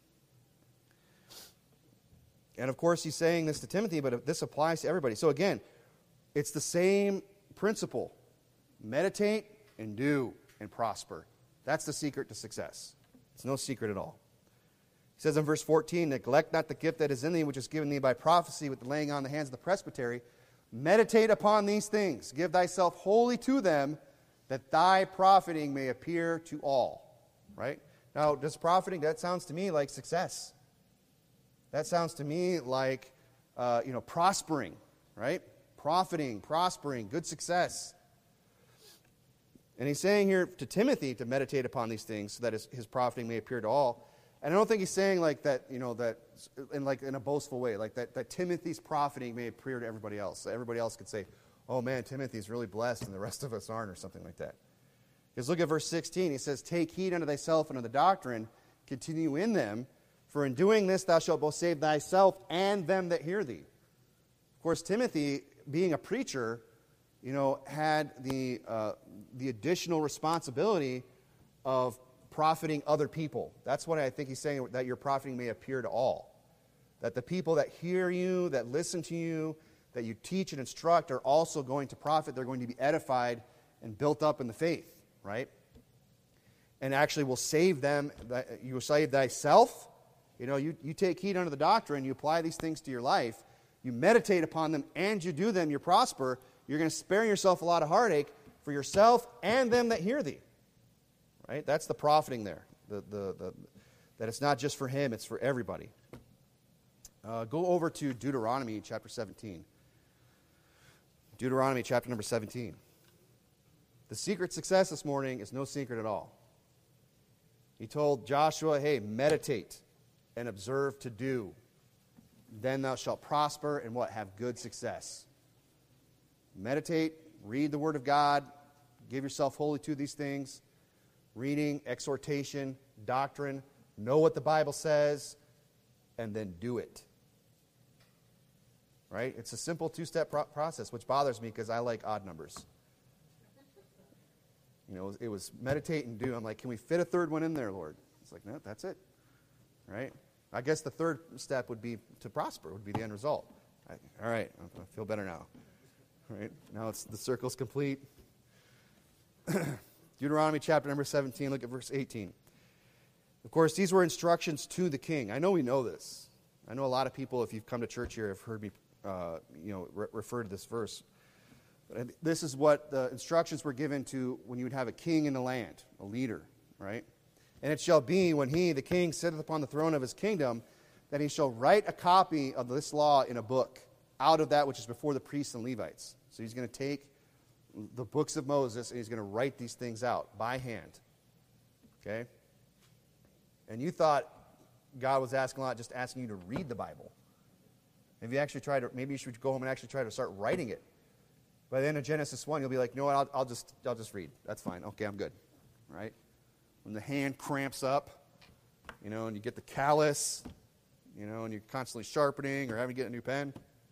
And of course, he's saying this to Timothy, but this applies to everybody. So again, it's the same principle. Meditate and do and prosper. That's the secret to success. It's no secret at all. He says in verse 14, neglect not the gift that is in thee, which is given thee by prophecy with the laying on the hands of the presbytery. Meditate upon these things. Give thyself wholly to them, that thy profiting may appear to all. Right? Now, does profiting, that sounds to me like success. That sounds to me like, prospering. Right? Profiting, prospering, good success. And he's saying here to Timothy to meditate upon these things so that his profiting may appear to all. And I don't think he's saying like that, that in a boastful way, like that Timothy's profiting may appear to everybody else. So everybody else could say, oh man, Timothy's really blessed and the rest of us aren't, or something like that. Because look at verse 16. He says, take heed unto thyself and unto the doctrine, continue in them, for in doing this thou shalt both save thyself and them that hear thee. Of course, Timothy, being a preacher, had the additional responsibility of profiting other people. That's what I think he's saying, that your profiting may appear to all. That the people that hear you, that listen to you, that you teach and instruct are also going to profit. They're going to be edified and built up in the faith, right? And actually will save them. You will save thyself. You take heed unto the doctrine, you apply these things to your life, you meditate upon them, and you do them, you prosper. You're going to spare yourself a lot of heartache for yourself and them that hear thee. Right? That's the profiting there. That it's not just for him, it's for everybody. Go over to Deuteronomy chapter 17. Deuteronomy chapter number 17. The secret success this morning is no secret at all. He told Joshua, hey, meditate and observe to do. Then thou shalt prosper and what? Have good success. Meditate, read the Word of God, give yourself wholly to these things. Reading, exhortation, doctrine, know what the Bible says, and then do it. Right? It's a simple two-step process, which bothers me because I like odd numbers. It was meditate and do. I'm like, can we fit a third one in there, Lord? It's like, no, that's it. Right? I guess the third step would be to prosper, would be the end result. All right, I feel better now. All right, now the circle's complete. Deuteronomy chapter number 17, look at verse 18. Of course, these were instructions to the king. I know we know this. I know a lot of people, if you've come to church here, have heard me refer to this verse. But this is what the instructions were given to when you would have a king in the land, a leader, right? And it shall be when he, the king, sitteth upon the throne of his kingdom, that he shall write a copy of this law in a book, out of that which is before the priests and Levites. So he's going to take the books of Moses and he's going to write these things out by hand. Okay? And you thought God was asking a lot, just asking you to read the Bible. Maybe you should go home and actually try to start writing it. By the end of Genesis 1, you'll be like, you know what, I'll just read. That's fine. Okay, I'm good. Right? When the hand cramps up, and you get the callus, and you're constantly sharpening or having to get a new pen.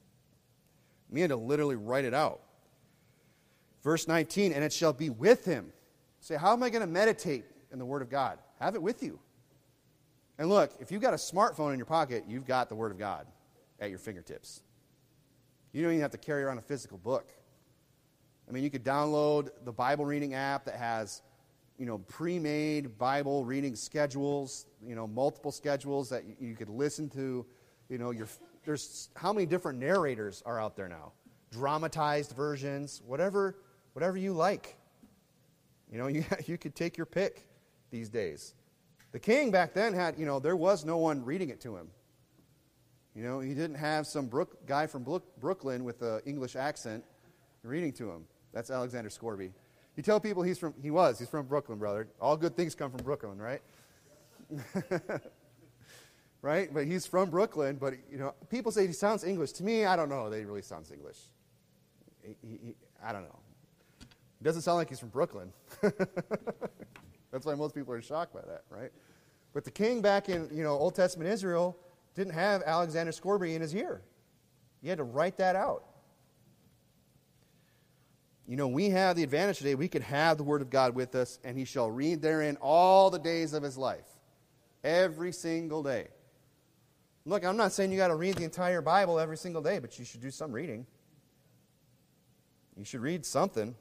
We had to literally write it out. Verse 19, and it shall be with him. Say, how am I going to meditate in the Word of God? Have it with you. And look, if you've got a smartphone in your pocket, you've got the Word of God at your fingertips. You don't even have to carry around a physical book. I mean, you could download the Bible reading app that has, pre-made Bible reading schedules, multiple schedules that you could listen to. There's how many different narrators are out there now? Dramatized versions, whatever you like. You could take your pick these days. The king back then had, there was no one reading it to him. He didn't have some guy from Brooklyn with an English accent reading to him. That's Alexander Scourby. You tell people he's from Brooklyn, brother. All good things come from Brooklyn, right? Right? But he's from Brooklyn, but, people say he sounds English. To me, I don't know that he really sounds English. I don't know. He doesn't sound like he's from Brooklyn. That's why most people are shocked by that, right? But the king back in, Old Testament Israel didn't have Alexander Scourby in his ear. He had to write that out. We have the advantage today. We could have the Word of God with us, and he shall read therein all the days of his life. Every single day. Look, I'm not saying you got to read the entire Bible every single day, but you should do some reading. You should read something.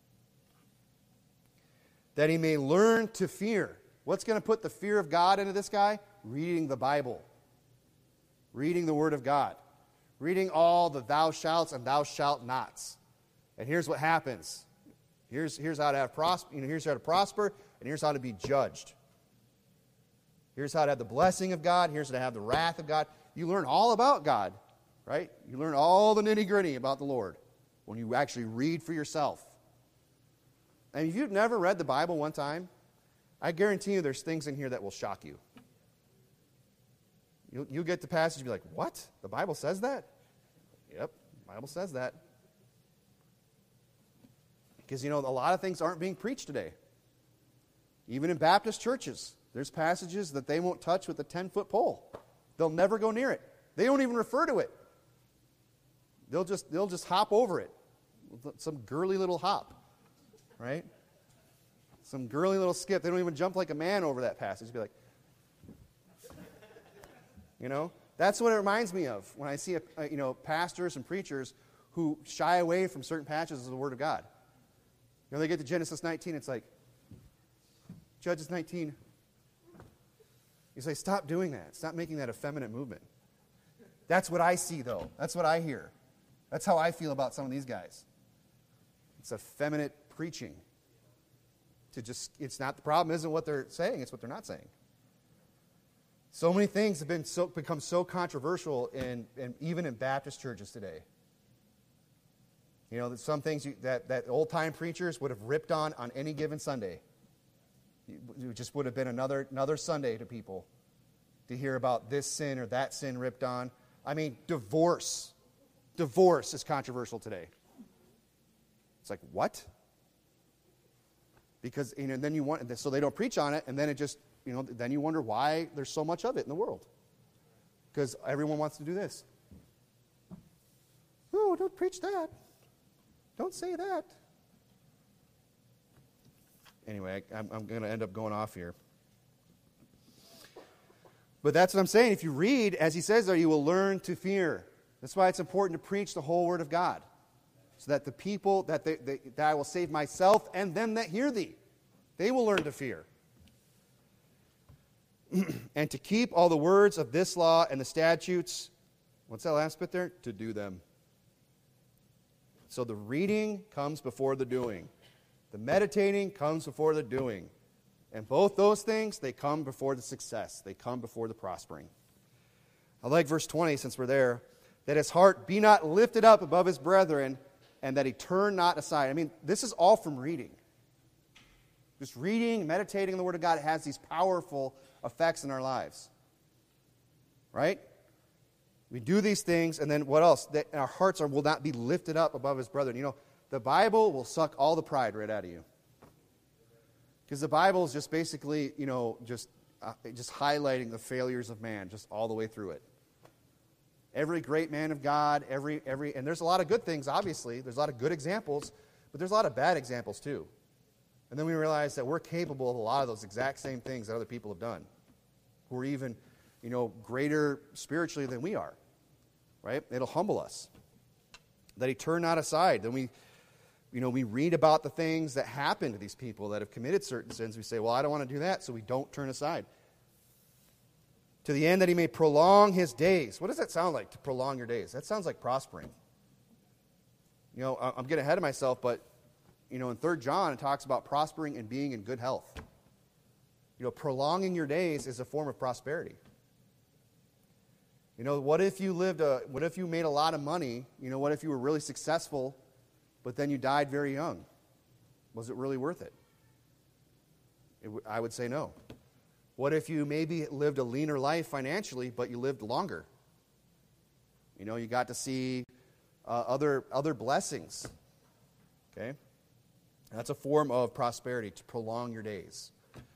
That he may learn to fear. What's going to put the fear of God into this guy? Reading the Bible. Reading the Word of God. Reading all the thou shalts and thou shalt nots. And here's what happens. Here's how to here's how to prosper, and here's how to be judged. Here's how to have the blessing of God. Here's how to have the wrath of God. You learn all about God, right? You learn all the nitty-gritty about the Lord when you actually read for yourself. And if you've never read the Bible one time, I guarantee you there's things in here that will shock you. You'll get the passage and be like, what? The Bible says that? Yep, the Bible says that. Because, a lot of things aren't being preached today. Even in Baptist churches, there's passages that they won't touch with a 10-foot pole. They'll never go near it. They don't even refer to it. They'll just hop over it. Some girly little hop, right? Some girly little skip. They don't even jump like a man over that passage. Be like, that's what it reminds me of when I see pastors and preachers who shy away from certain passages of the Word of God. They get to Genesis 19, it's like, Judges 19. You say, stop doing that. Stop making that effeminate movement. That's what I see, though. That's what I hear. That's how I feel about some of these guys. It's effeminate preaching. It's not the problem isn't what they're saying, it's what they're not saying. So many things have become so controversial, and even in Baptist churches today. You know, some things that old-time preachers would have ripped on any given Sunday. It just would have been another Sunday to people to hear about this sin or that sin ripped on. I mean, divorce. Divorce is controversial today. It's like, what? Because, you know, then you want, so they don't preach on it, and then it just, you know, then you wonder why there's so much of it in the world. Because everyone wants to do this. Oh, don't preach that. Don't say that. Anyway, I'm going to end up going off here. But that's what I'm saying. If you read, as he says there, you will learn to fear. That's why it's important to preach the whole Word of God. So that the people, that I will save myself and them that hear thee, they will learn to fear. And to keep all the words of this law and the statutes, what's that last bit there? To do them. So the reading comes before the doing. The meditating comes before the doing. And both those things, they come before the success. They come before the prospering. I like verse 20, since we're there. That his heart be not lifted up above his brethren, and that he turn not aside. I mean, this is all from reading. Just reading, meditating on the Word of God has these powerful effects in our lives. Right? We do these things, and then what else? That our hearts will not be lifted up above his brethren. You know, the Bible will suck all the pride right out of you. Because the Bible is just basically, you know, just highlighting the failures of man, just all the way through it. Every great man of God, and there's a lot of good things, obviously. There's a lot of good examples, but there's a lot of bad examples too. And then we realize that we're capable of a lot of those exact same things that other people have done, who are even, you know, greater spiritually than we are. Right? It'll humble us. That he turn not aside. Then we read about the things that happen to these people that have committed certain sins. We say, well, I don't want to do that, so we don't turn aside. To the end that he may prolong his days. What does that sound like, to prolong your days? That sounds like prospering. You know, I'm getting ahead of myself, but, you know, in 3 John, it talks about prospering and being in good health. You know, prolonging your days is a form of prosperity. You know, what if you made a lot of money? You know, what if you were really successful, but then you died very young? Was it really worth it? I would say no. What if you maybe lived a leaner life financially, but you lived longer? You know, you got to see other blessings. Okay? That's a form of prosperity, to prolong your days.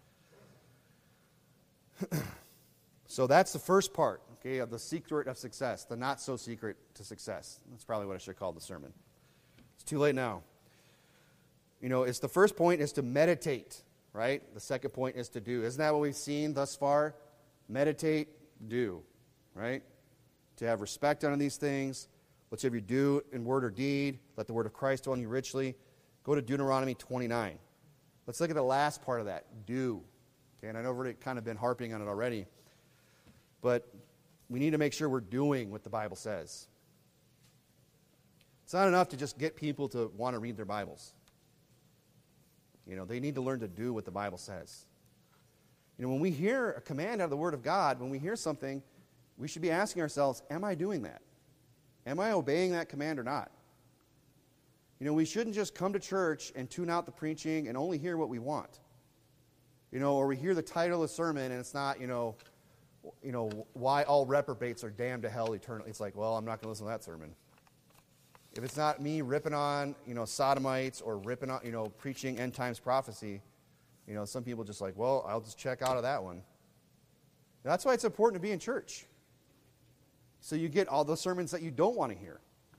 So that's the first part, okay, of the secret of success, the not so secret to success. That's probably what I should have called the sermon. It's too late now. You know, the first point is to meditate. Right? The second point is to do. Isn't that what we've seen thus far? Meditate, do. Right? To have respect unto these things. Whatsoever you do in word or deed, let the word of Christ dwell in you richly. Go to Deuteronomy 29. Let's look at the last part of that. Do. Okay, and I know I've already kind of been harping on it already. But we need to make sure we're doing what the Bible says. It's not enough to just get people to want to read their Bibles. You know, they need to learn to do what the Bible says. You know, when we hear a command out of the Word of God, when we hear something, we should be asking ourselves, am I doing that? Am I obeying that command or not? You know, we shouldn't just come to church and tune out the preaching and only hear what we want. You know, or we hear the title of the sermon and it's not, you know, why all reprobates are damned to hell eternally. It's like, well, I'm not going to listen to that sermon. If it's not me ripping on, you know, sodomites or ripping on, you know, preaching end times prophecy, you know, some people just like, well, I'll just check out of that one. That's why it's important to be in church. So you get all those sermons that you don't want to hear.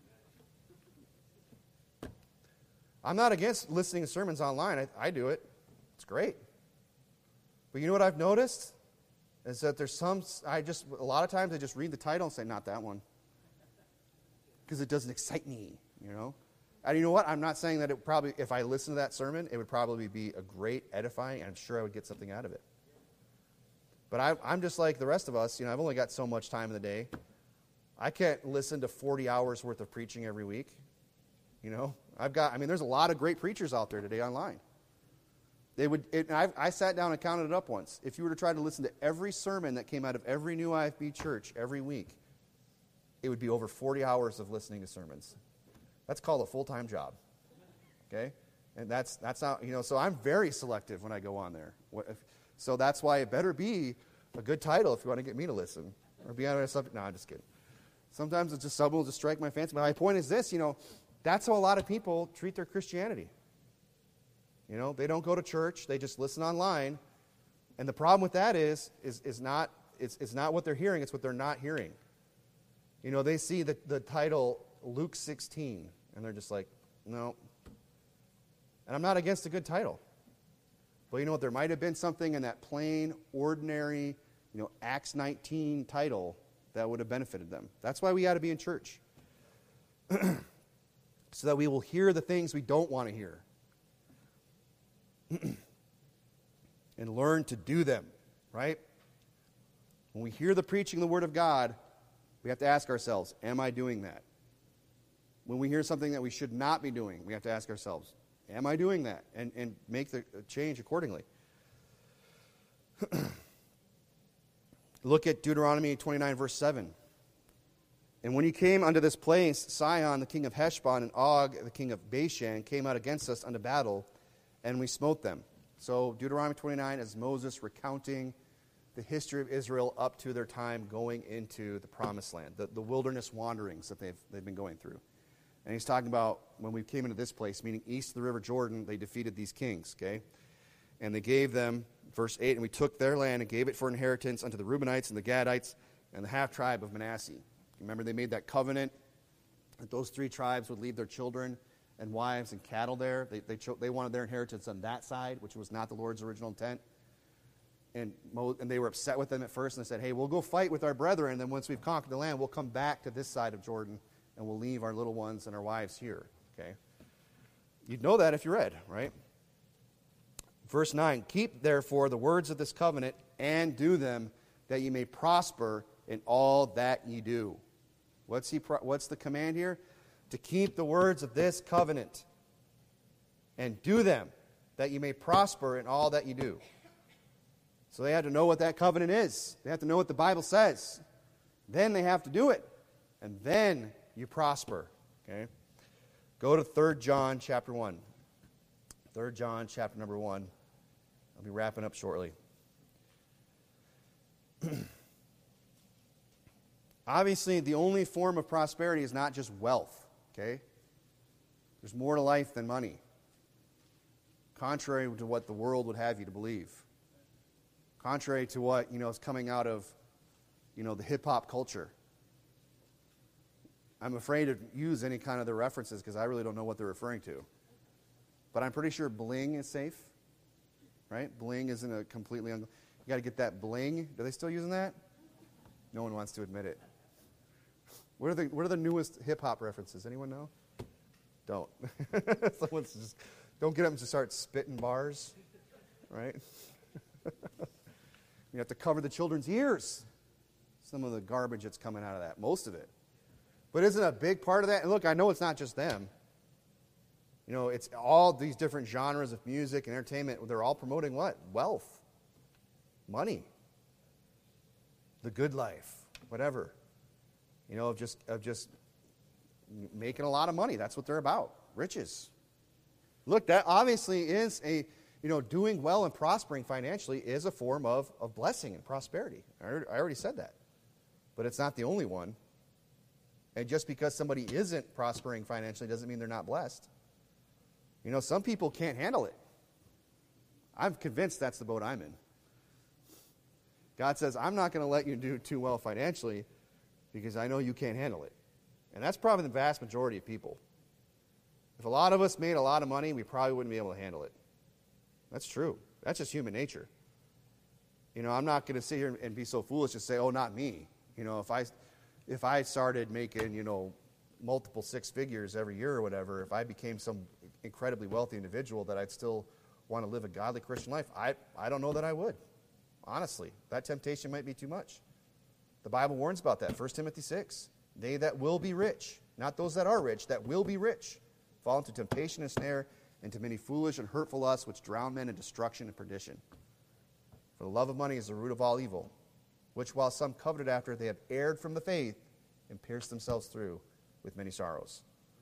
I'm not against listening to sermons online. I do it. It's great. But you know what I've noticed? Is that there's a lot of times I just read the title and say, not that one. Because it doesn't excite me, you know. And you know what? I'm not saying that if I listen to that sermon, it would probably be a great edifying, and I'm sure I would get something out of it. But I'm just like the rest of us, you know, I've only got so much time in the day. I can't listen to 40 hours worth of preaching every week. You know, there's a lot of great preachers out there today online. I sat down and counted it up once. If you were to try to listen to every sermon that came out of every new IFB church every week, it would be over 40 hours of listening to sermons. That's called a full-time job. Okay? And that's not, so I'm very selective when I go on there. So that's why it better be a good title if you want to get me to listen. Or be on a subject. No, I'm just kidding. Sometimes it's just someone will just strike my fancy. But my point is this, that's how a lot of people treat their Christianity. They don't go to church. They just listen online. And the problem with that is not what they're hearing. It's what they're not hearing. They see the title Luke 16, and they're just like, no. And I'm not against a good title. But you know what? There might have been something in that plain, ordinary, Acts 19 title that would have benefited them. That's why we got to be in church. So that we will hear the things we don't want to hear. And learn to do them, right? When we hear the preaching of the Word of God, we have to ask ourselves, am I doing that? When we hear something that we should not be doing, we have to ask ourselves, am I doing that? And make the change accordingly. Look at Deuteronomy 29, verse 7. And when you came unto this place, Sihon, the king of Heshbon, and Og, the king of Bashan, came out against us unto battle, and we smote them. So Deuteronomy 29 is Moses recounting the history of Israel up to their time going into the promised land, the wilderness wanderings that they've been going through. And he's talking about when we came into this place, meaning east of the river Jordan, they defeated these kings, okay? And they gave them, verse 8, and we took their land and gave it for inheritance unto the Reubenites and the Gadites and the half-tribe of Manasseh. Remember, they made that covenant that those three tribes would leave their children and wives and cattle there. They wanted their inheritance on that side, which was not the Lord's original intent. And they were upset with them at first, and they said, hey, we'll go fight with our brethren, and then once we've conquered the land, we'll come back to this side of Jordan, and we'll leave our little ones and our wives here. Okay? You'd know that if you read, right? Verse 9, keep therefore the words of this covenant and do them, that ye may prosper in all that ye do. What's the command here? To keep the words of this covenant and do them, that you may prosper in all that you do. So they had to know what that covenant is. They have to know what the Bible says. Then they have to do it. And then you prosper. Okay? Go to 3 John chapter 1. 3 John chapter number 1. I'll be wrapping up shortly. Obviously, the only form of prosperity is not just wealth. Okay? There's more to life than money. Contrary to what the world would have you to believe. Contrary to what, is coming out of, the hip-hop culture. I'm afraid to use any kind of the references because I really don't know what they're referring to. But I'm pretty sure bling is safe. Right? Bling isn't a completely... You got to get that bling. Are they still using that? No one wants to admit it. What are the newest hip-hop references? Anyone know? Don't. Don't get them to start spitting bars. Right? You have to cover the children's ears. Some of the garbage that's coming out of that. Most of it. But isn't a big part of that? And look, I know it's not just them. It's all these different genres of music and entertainment. They're all promoting what? Wealth. Money. The good life. Whatever. Of just making a lot of money. That's what they're about. Riches. Look, that obviously is doing well and prospering financially is a form of blessing and prosperity. I already said that. But it's not the only one. And just because somebody isn't prospering financially doesn't mean they're not blessed. Some people can't handle it. I'm convinced that's the boat I'm in. God says, I'm not going to let you do too well financially because I know you can't handle it. And that's probably the vast majority of people. If a lot of us made a lot of money, we probably wouldn't be able to handle it. That's true. That's just human nature. I'm not going to sit here and be so foolish to say, oh, not me. If I started making, multiple six figures every year or whatever, if I became some incredibly wealthy individual, that I'd still want to live a godly Christian life, I don't know that I would. Honestly, that temptation might be too much. The Bible warns about that. 1 Timothy 6. They that will be rich, not those that are rich, that will be rich, fall into temptation and snare, into many foolish and hurtful lusts, which drown men in destruction and perdition. For the love of money is the root of all evil, which while some coveted after, they have erred from the faith and pierced themselves through with many sorrows.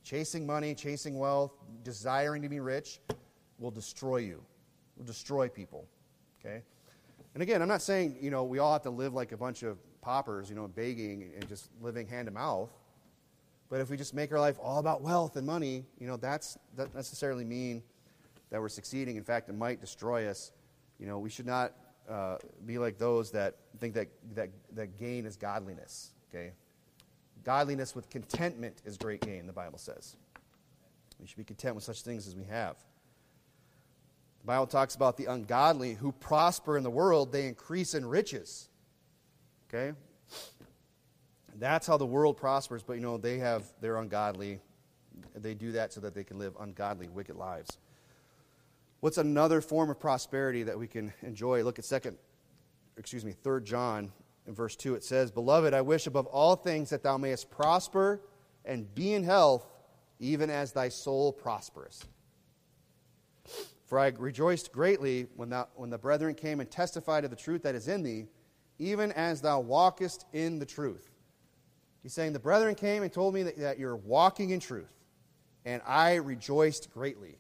Chasing money, chasing wealth, desiring to be rich will destroy you. Will destroy people. Okay? And again, I'm not saying, we all have to live like a bunch of paupers, begging and just living hand to mouth. But if we just make our life all about wealth and money, that doesn't necessarily mean that we're succeeding. In fact, it might destroy us. We should not be like those that think that gain is godliness. Okay? Godliness with contentment is great gain, the Bible says. We should be content with such things as we have. The Bible talks about the ungodly who prosper in the world, they increase in riches. Okay? That's how the world prospers, but they're ungodly. They do that so that they can live ungodly, wicked lives. What's another form of prosperity that we can enjoy? Look at 3 John in verse 2. It says, "Beloved, I wish above all things that thou mayest prosper and be in health, even as thy soul prospereth. For I rejoiced greatly when the brethren came and testified of the truth that is in thee, even as thou walkest in the truth." He's saying the brethren came and told me that you're walking in truth, and I rejoiced greatly.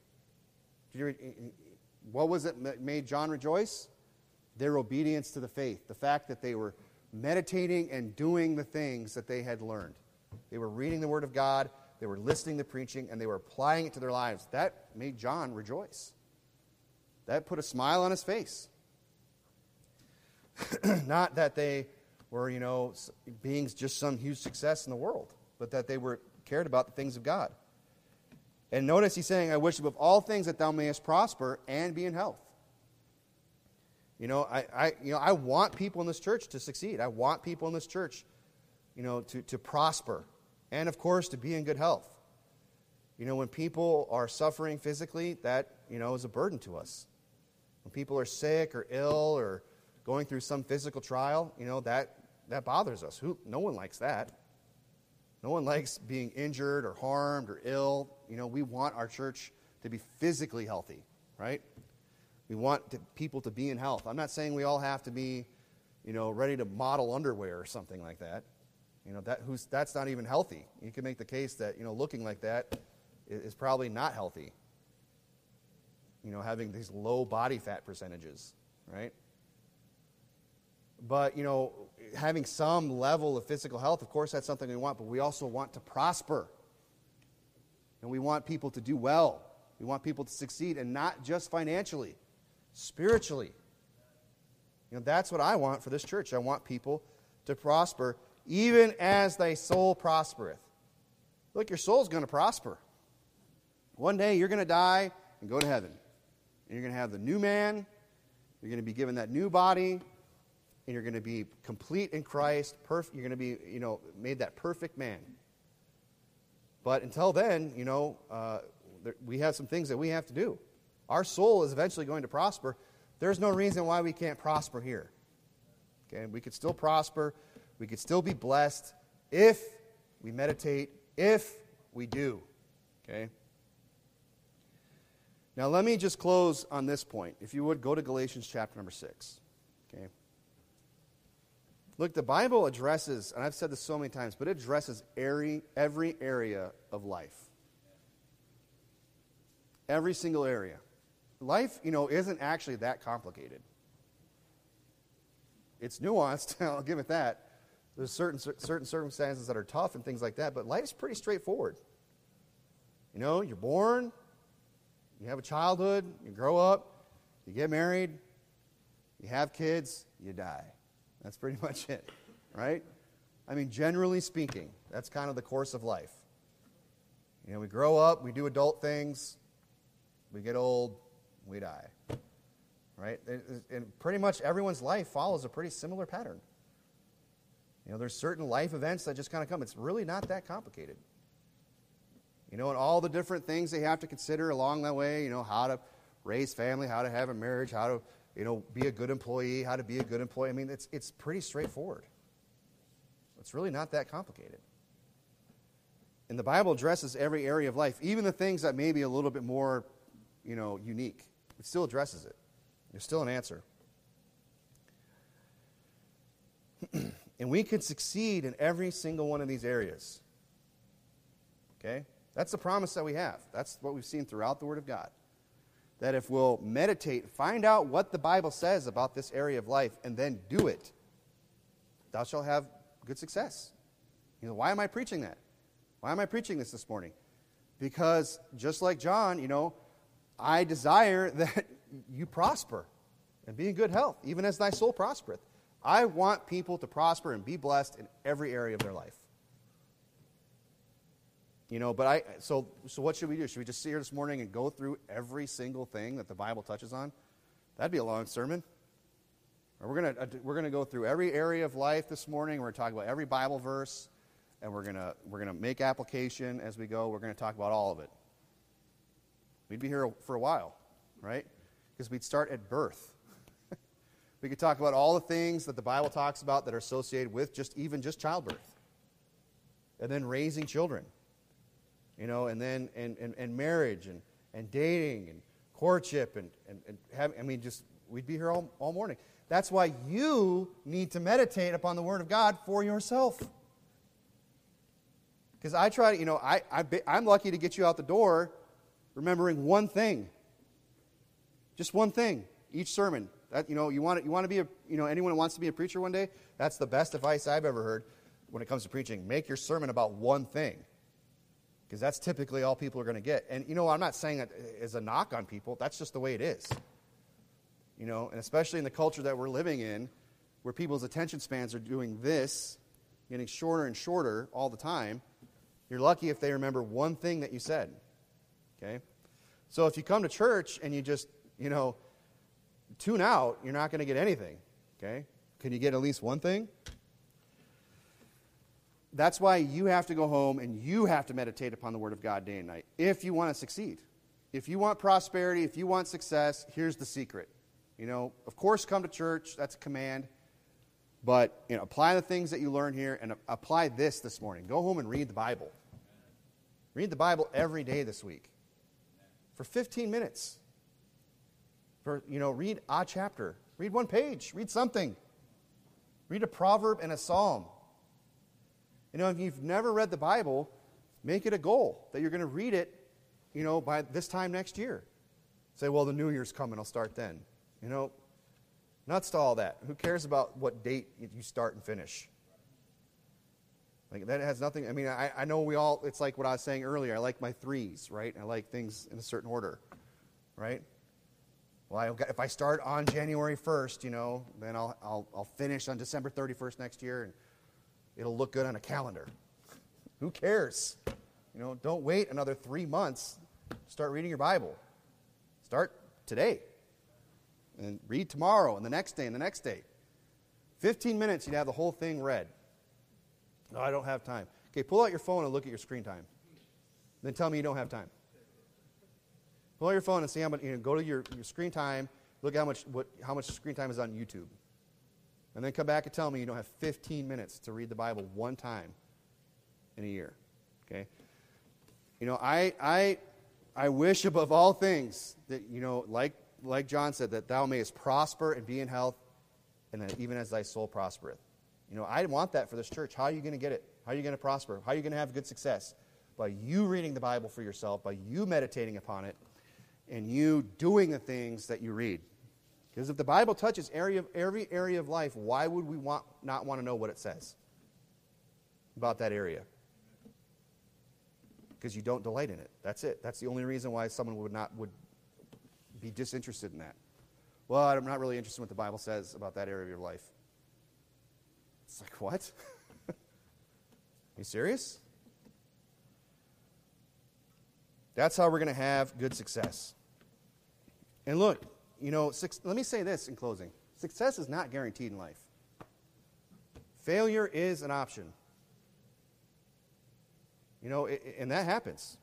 What was it that made John rejoice? Their obedience to the faith, the fact that they were meditating and doing the things that they had learned. They were reading the Word of God, they were listening to preaching, and they were applying it to their lives. That made John rejoice. That put a smile on his face. Not that they were, being just some huge success in the world, but that they were cared about the things of God. And notice he's saying, "I wish above all things that thou mayest prosper and be in health." I want people in this church to succeed. I want people in this church, to prosper, and of course to be in good health. When people are suffering physically, that is a burden to us. When people are sick or ill or going through some physical trial, that bothers us. No one likes that. No one likes being injured or harmed or ill. We want our church to be physically healthy, right? We want people to be in health. I'm not saying we all have to be, ready to model underwear or something like that. That's not even healthy. You can make the case that, looking like that is probably not healthy. Having these low body fat percentages, right? But, having some level of physical health, of course, that's something we want, but we also want to prosper. And we want people to do well. We want people to succeed, and not just financially, spiritually. That's what I want for this church. I want people to prosper, even as thy soul prospereth. Look, your soul's going to prosper. One day you're going to die and go to heaven. And you're going to have the new man. You're going to be given that new body. And you're going to be complete in Christ. You're going to be, made that perfect man. But until then, we have some things that we have to do. Our soul is eventually going to prosper. There's no reason why we can't prosper here. Okay, we could still prosper. We could still be blessed if we meditate, if we do. Okay? Now, let me just close on this point. If you would, go to Galatians chapter number 6. Okay? Look, the Bible addresses, and I've said this so many times, but it addresses every area of life. Every single area. Life, isn't actually that complicated. It's nuanced, I'll give it that. There's certain circumstances that are tough and things like that, but life's pretty straightforward. You're born, you have a childhood, you grow up, you get married, you have kids, you die. That's pretty much it, right? I mean, generally speaking, that's kind of the course of life. We grow up, we do adult things, we get old, we die, right? And pretty much everyone's life follows a pretty similar pattern. There's certain life events that just kind of come. It's really not that complicated. And all the different things they have to consider along that way, how to raise family, how to have a marriage, how to be a good employee, how to be a good employee. I mean, it's pretty straightforward. It's really not that complicated. And the Bible addresses every area of life, even the things that may be a little bit more, unique. It still addresses it. There's still an answer. And we can succeed in every single one of these areas. Okay? That's the promise that we have. That's what we've seen throughout the Word of God. That if we'll meditate, find out what the Bible says about this area of life, and then do it, thou shalt have good success. Why am I preaching that? Why am I preaching this morning? Because just like John, I desire that you prosper and be in good health, even as thy soul prospereth. I want people to prosper and be blessed in every area of their life. So what should we do? Should we just sit here this morning and go through every single thing that the Bible touches on? That'd be a long sermon. Or we're gonna go through every area of life this morning. We're gonna talk about every Bible verse, and we're gonna make application as we go. We're gonna talk about all of it. We'd be here for a while, right? Because we'd start at birth. We could talk about all the things that the Bible talks about that are associated with just childbirth, and then raising children. And then and marriage and dating and courtship and having, we'd be here all morning. That's why you need to meditate upon the Word of God for yourself. Because I try to, I'm lucky to get you out the door remembering one thing. Just one thing each sermon. That you want to be anyone who wants to be a preacher one day, that's the best advice I've ever heard when it comes to preaching. Make your sermon about one thing. Because that's typically all people are going to get. And, I'm not saying that as a knock on people. That's just the way it is. And especially in the culture that we're living in, where people's attention spans are doing this, getting shorter and shorter all the time, you're lucky if they remember one thing that you said. Okay? So if you come to church and you just, tune out, you're not going to get anything. Okay? Can you get at least one thing? That's why you have to go home and you have to meditate upon the Word of God day and night if you want to succeed. If you want prosperity, if you want success, here's the secret. Of course, come to church. That's a command. But, apply the things that you learn here and apply this morning. Go home and read the Bible. Read the Bible every day this week for 15 minutes. Read a chapter. Read one page. Read something. Read a proverb and a psalm. If you've never read the Bible, make it a goal that you're going to read it, by this time next year. Say, well, the new year's coming, I'll start then. Nuts to all that. Who cares about what date you start and finish? Like, that has nothing, I know we all, it's like what I was saying earlier, I like my threes, right? I like things in a certain order, right? Well, if I start on January 1st, then I'll finish on December 31st next year, and it'll look good on a calendar. Who cares? Don't wait another 3 months to start reading your Bible. Start today. And read tomorrow and the next day and the next day. 15 minutes, you'd have the whole thing read. No, I don't have time. Okay, pull out your phone and look at your screen time. Then tell me you don't have time. Pull out your phone and see how much, go to your screen time, look at how much screen time is on YouTube. And then come back and tell me you don't have 15 minutes to read the Bible one time in a year. Okay? I wish above all things that, like John said, that thou mayest prosper and be in health, and that even as thy soul prospereth. I want that for this church. How are you going to get it? How are you going to prosper? How are you going to have good success? By you reading the Bible for yourself, by you meditating upon it, and you doing the things that you read. Because if the Bible touches every area of life, why would we not want to know what it says about that area? Because you don't delight in it. That's it. That's the only reason why someone would be disinterested in that. Well, I'm not really interested in what the Bible says about that area of your life. It's like, what? Are you serious? That's how we're going to have good success. And look, let me say this in closing. Success is not guaranteed in life. Failure is an option. And that happens.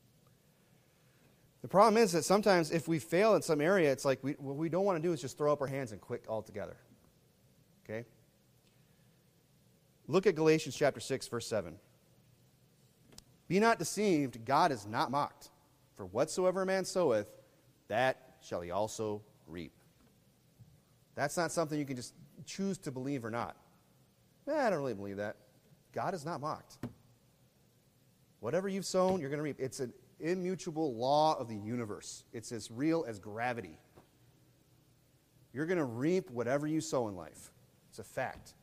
The problem is that sometimes if we fail in some area, it's like what we don't want to do is just throw up our hands and quit altogether. Okay? Look at Galatians chapter 6, verse 7. Be not deceived, God is not mocked. For whatsoever a man soweth, that shall he also reap. That's not something you can just choose to believe or not. I don't really believe that. God is not mocked. Whatever you've sown, you're going to reap. It's an immutable law of the universe. It's as real as gravity. You're going to reap whatever you sow in life. It's a fact.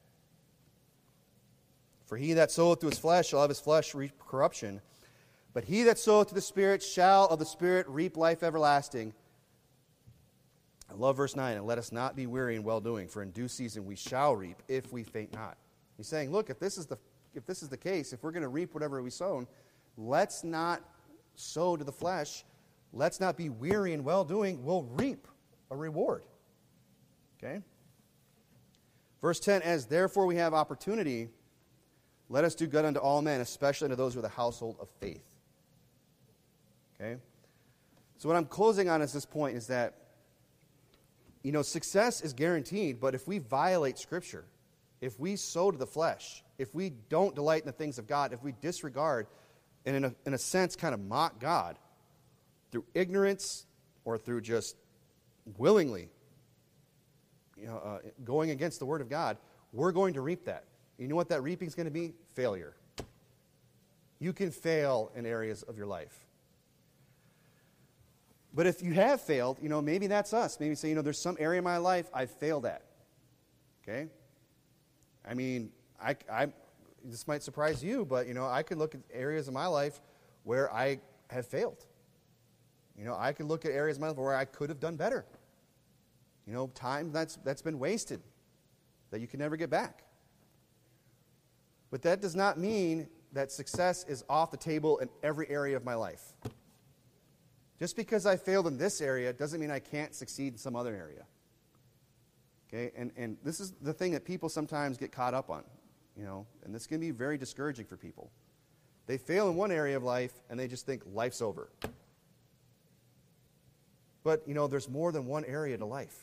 For he that soweth to his flesh shall of his flesh reap corruption. But he that soweth to the Spirit shall of the Spirit reap life everlasting. I love verse 9. And let us not be weary in well-doing, for in due season we shall reap if we faint not. He's saying, look, if this is the case, if we're going to reap whatever we sown, let's not sow to the flesh. Let's not be weary in well-doing. We'll reap a reward. Okay? Verse 10, as therefore we have opportunity, let us do good unto all men, especially unto those who are the household of faith. Okay? So what I'm closing on at this point is that, success is guaranteed, but if we violate Scripture, if we sow to the flesh, if we don't delight in the things of God, if we disregard and in a sense kind of mock God through ignorance or through just willingly going against the Word of God, we're going to reap that. You know what that reaping is going to be? Failure. You can fail in areas of your life. But if you have failed, maybe that's us. Maybe say, there's some area in my life I've failed at. Okay? I mean, this might surprise you, but, I could look at areas of my life where I have failed. I could look at areas of my life where I could have done better. Time that's been wasted that you can never get back. But that does not mean that success is off the table in every area of my life. Just because I failed in this area doesn't mean I can't succeed in some other area. Okay, and this is the thing that people sometimes get caught up on, and this can be very discouraging for people. They fail in one area of life, and they just think life's over. But, there's more than one area to life.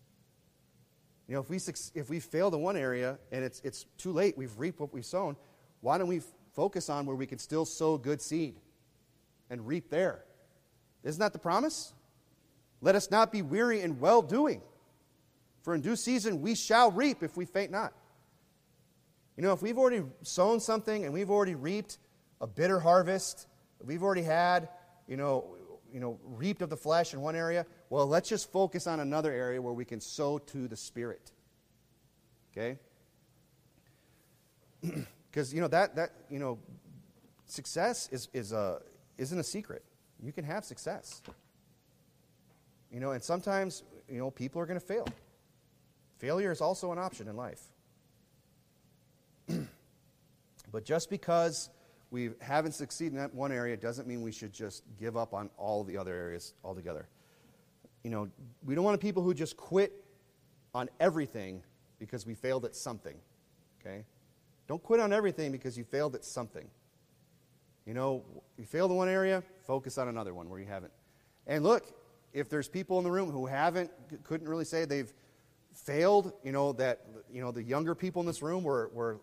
If we failed in one area, and it's too late, we've reaped what we've sown, why don't we focus on where we can still sow good seed and reap there? Isn't that the promise? Let us not be weary in well-doing, for in due season we shall reap if we faint not. If we've already sown something and we've already reaped a bitter harvest, we've already had, reaped of the flesh in one area, well, let's just focus on another area where we can sow to the Spirit. Okay? Because, success isn't a secret. You can have success. And sometimes, people are going to fail. Failure is also an option in life. But just because we haven't succeeded in that one area doesn't mean we should just give up on all the other areas altogether. We don't want people who just quit on everything because we failed at something. Okay? Don't quit on everything because you failed at something. You failed in one area, focus on another one where you haven't. And look, if there's people in the room who couldn't really say they've failed, the younger people in this room were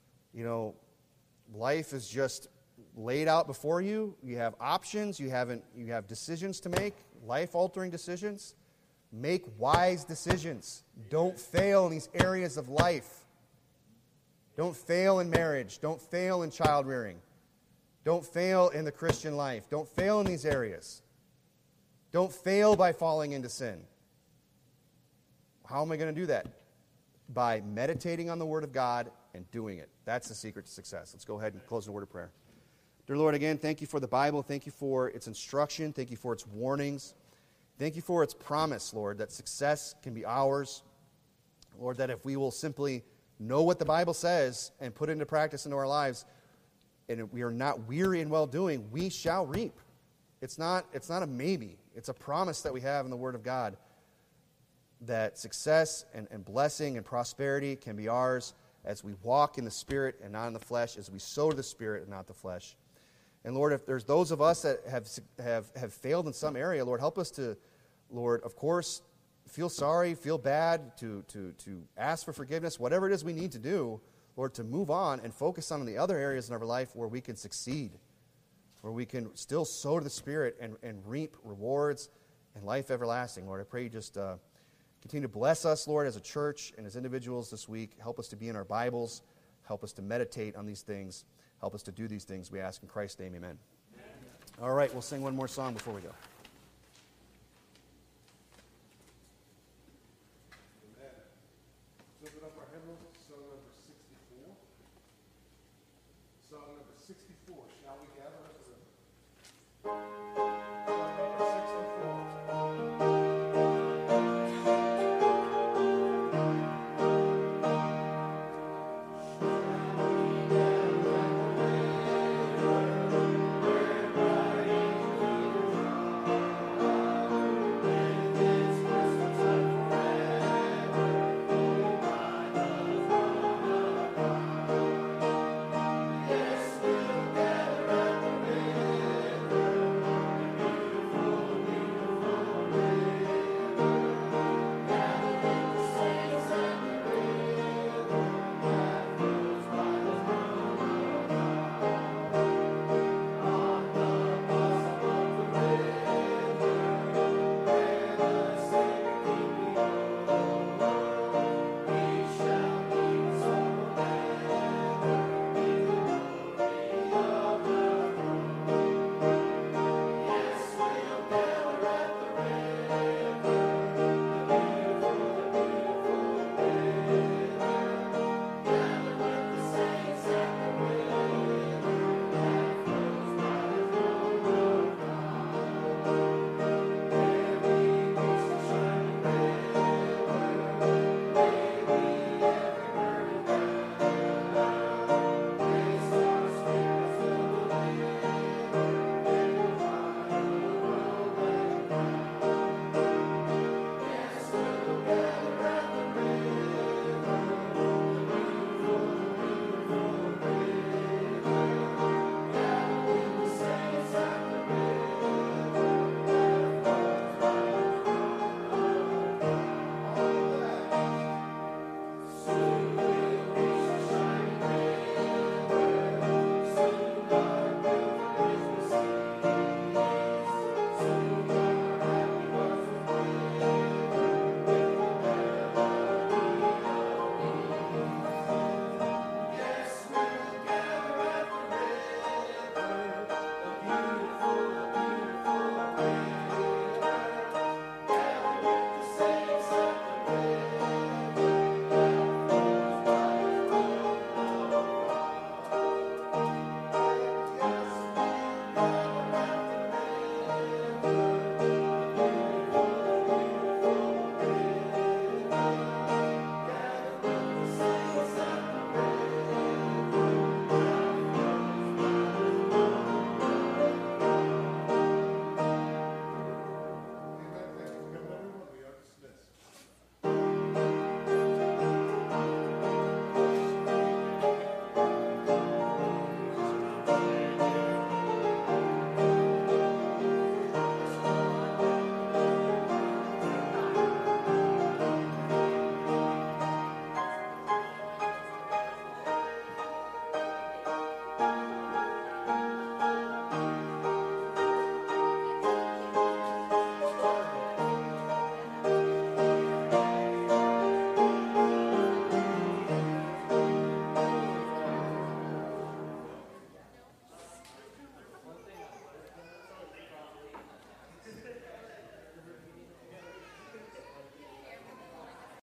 life is just laid out before you. You have options. You have decisions to make, life-altering decisions. Make wise decisions. Don't fail in these areas of life. Don't fail in marriage. Don't fail in child rearing. Don't fail in the Christian life. Don't fail in these areas. Don't fail by falling into sin. How am I going to do that? By meditating on the Word of God and doing it. That's the secret to success. Let's go ahead and close in a word of prayer. Dear Lord, again, thank you for the Bible. Thank you for its instruction. Thank you for its warnings. Thank you for its promise, Lord, that success can be ours. Lord, that if we will simply know what the Bible says and put it into practice into our lives, and we are not weary in well-doing, we shall reap. It's not a maybe. It's a promise that we have in the Word of God that success and blessing and prosperity can be ours as we walk in the Spirit and not in the flesh, as we sow to the Spirit and not the flesh. And Lord, if there's those of us that have failed in some area, Lord, help us to, Lord, of course, feel sorry, feel bad, to ask for forgiveness, whatever it is we need to do, Lord, to move on and focus on the other areas in our life where we can succeed, where we can still sow to the Spirit and reap rewards and life everlasting. Lord, I pray you just continue to bless us, Lord, as a church and as individuals this week. Help us to be in our Bibles. Help us to meditate on these things. Help us to do these things, we ask in Christ's name, amen. All right, we'll sing one more song before we go.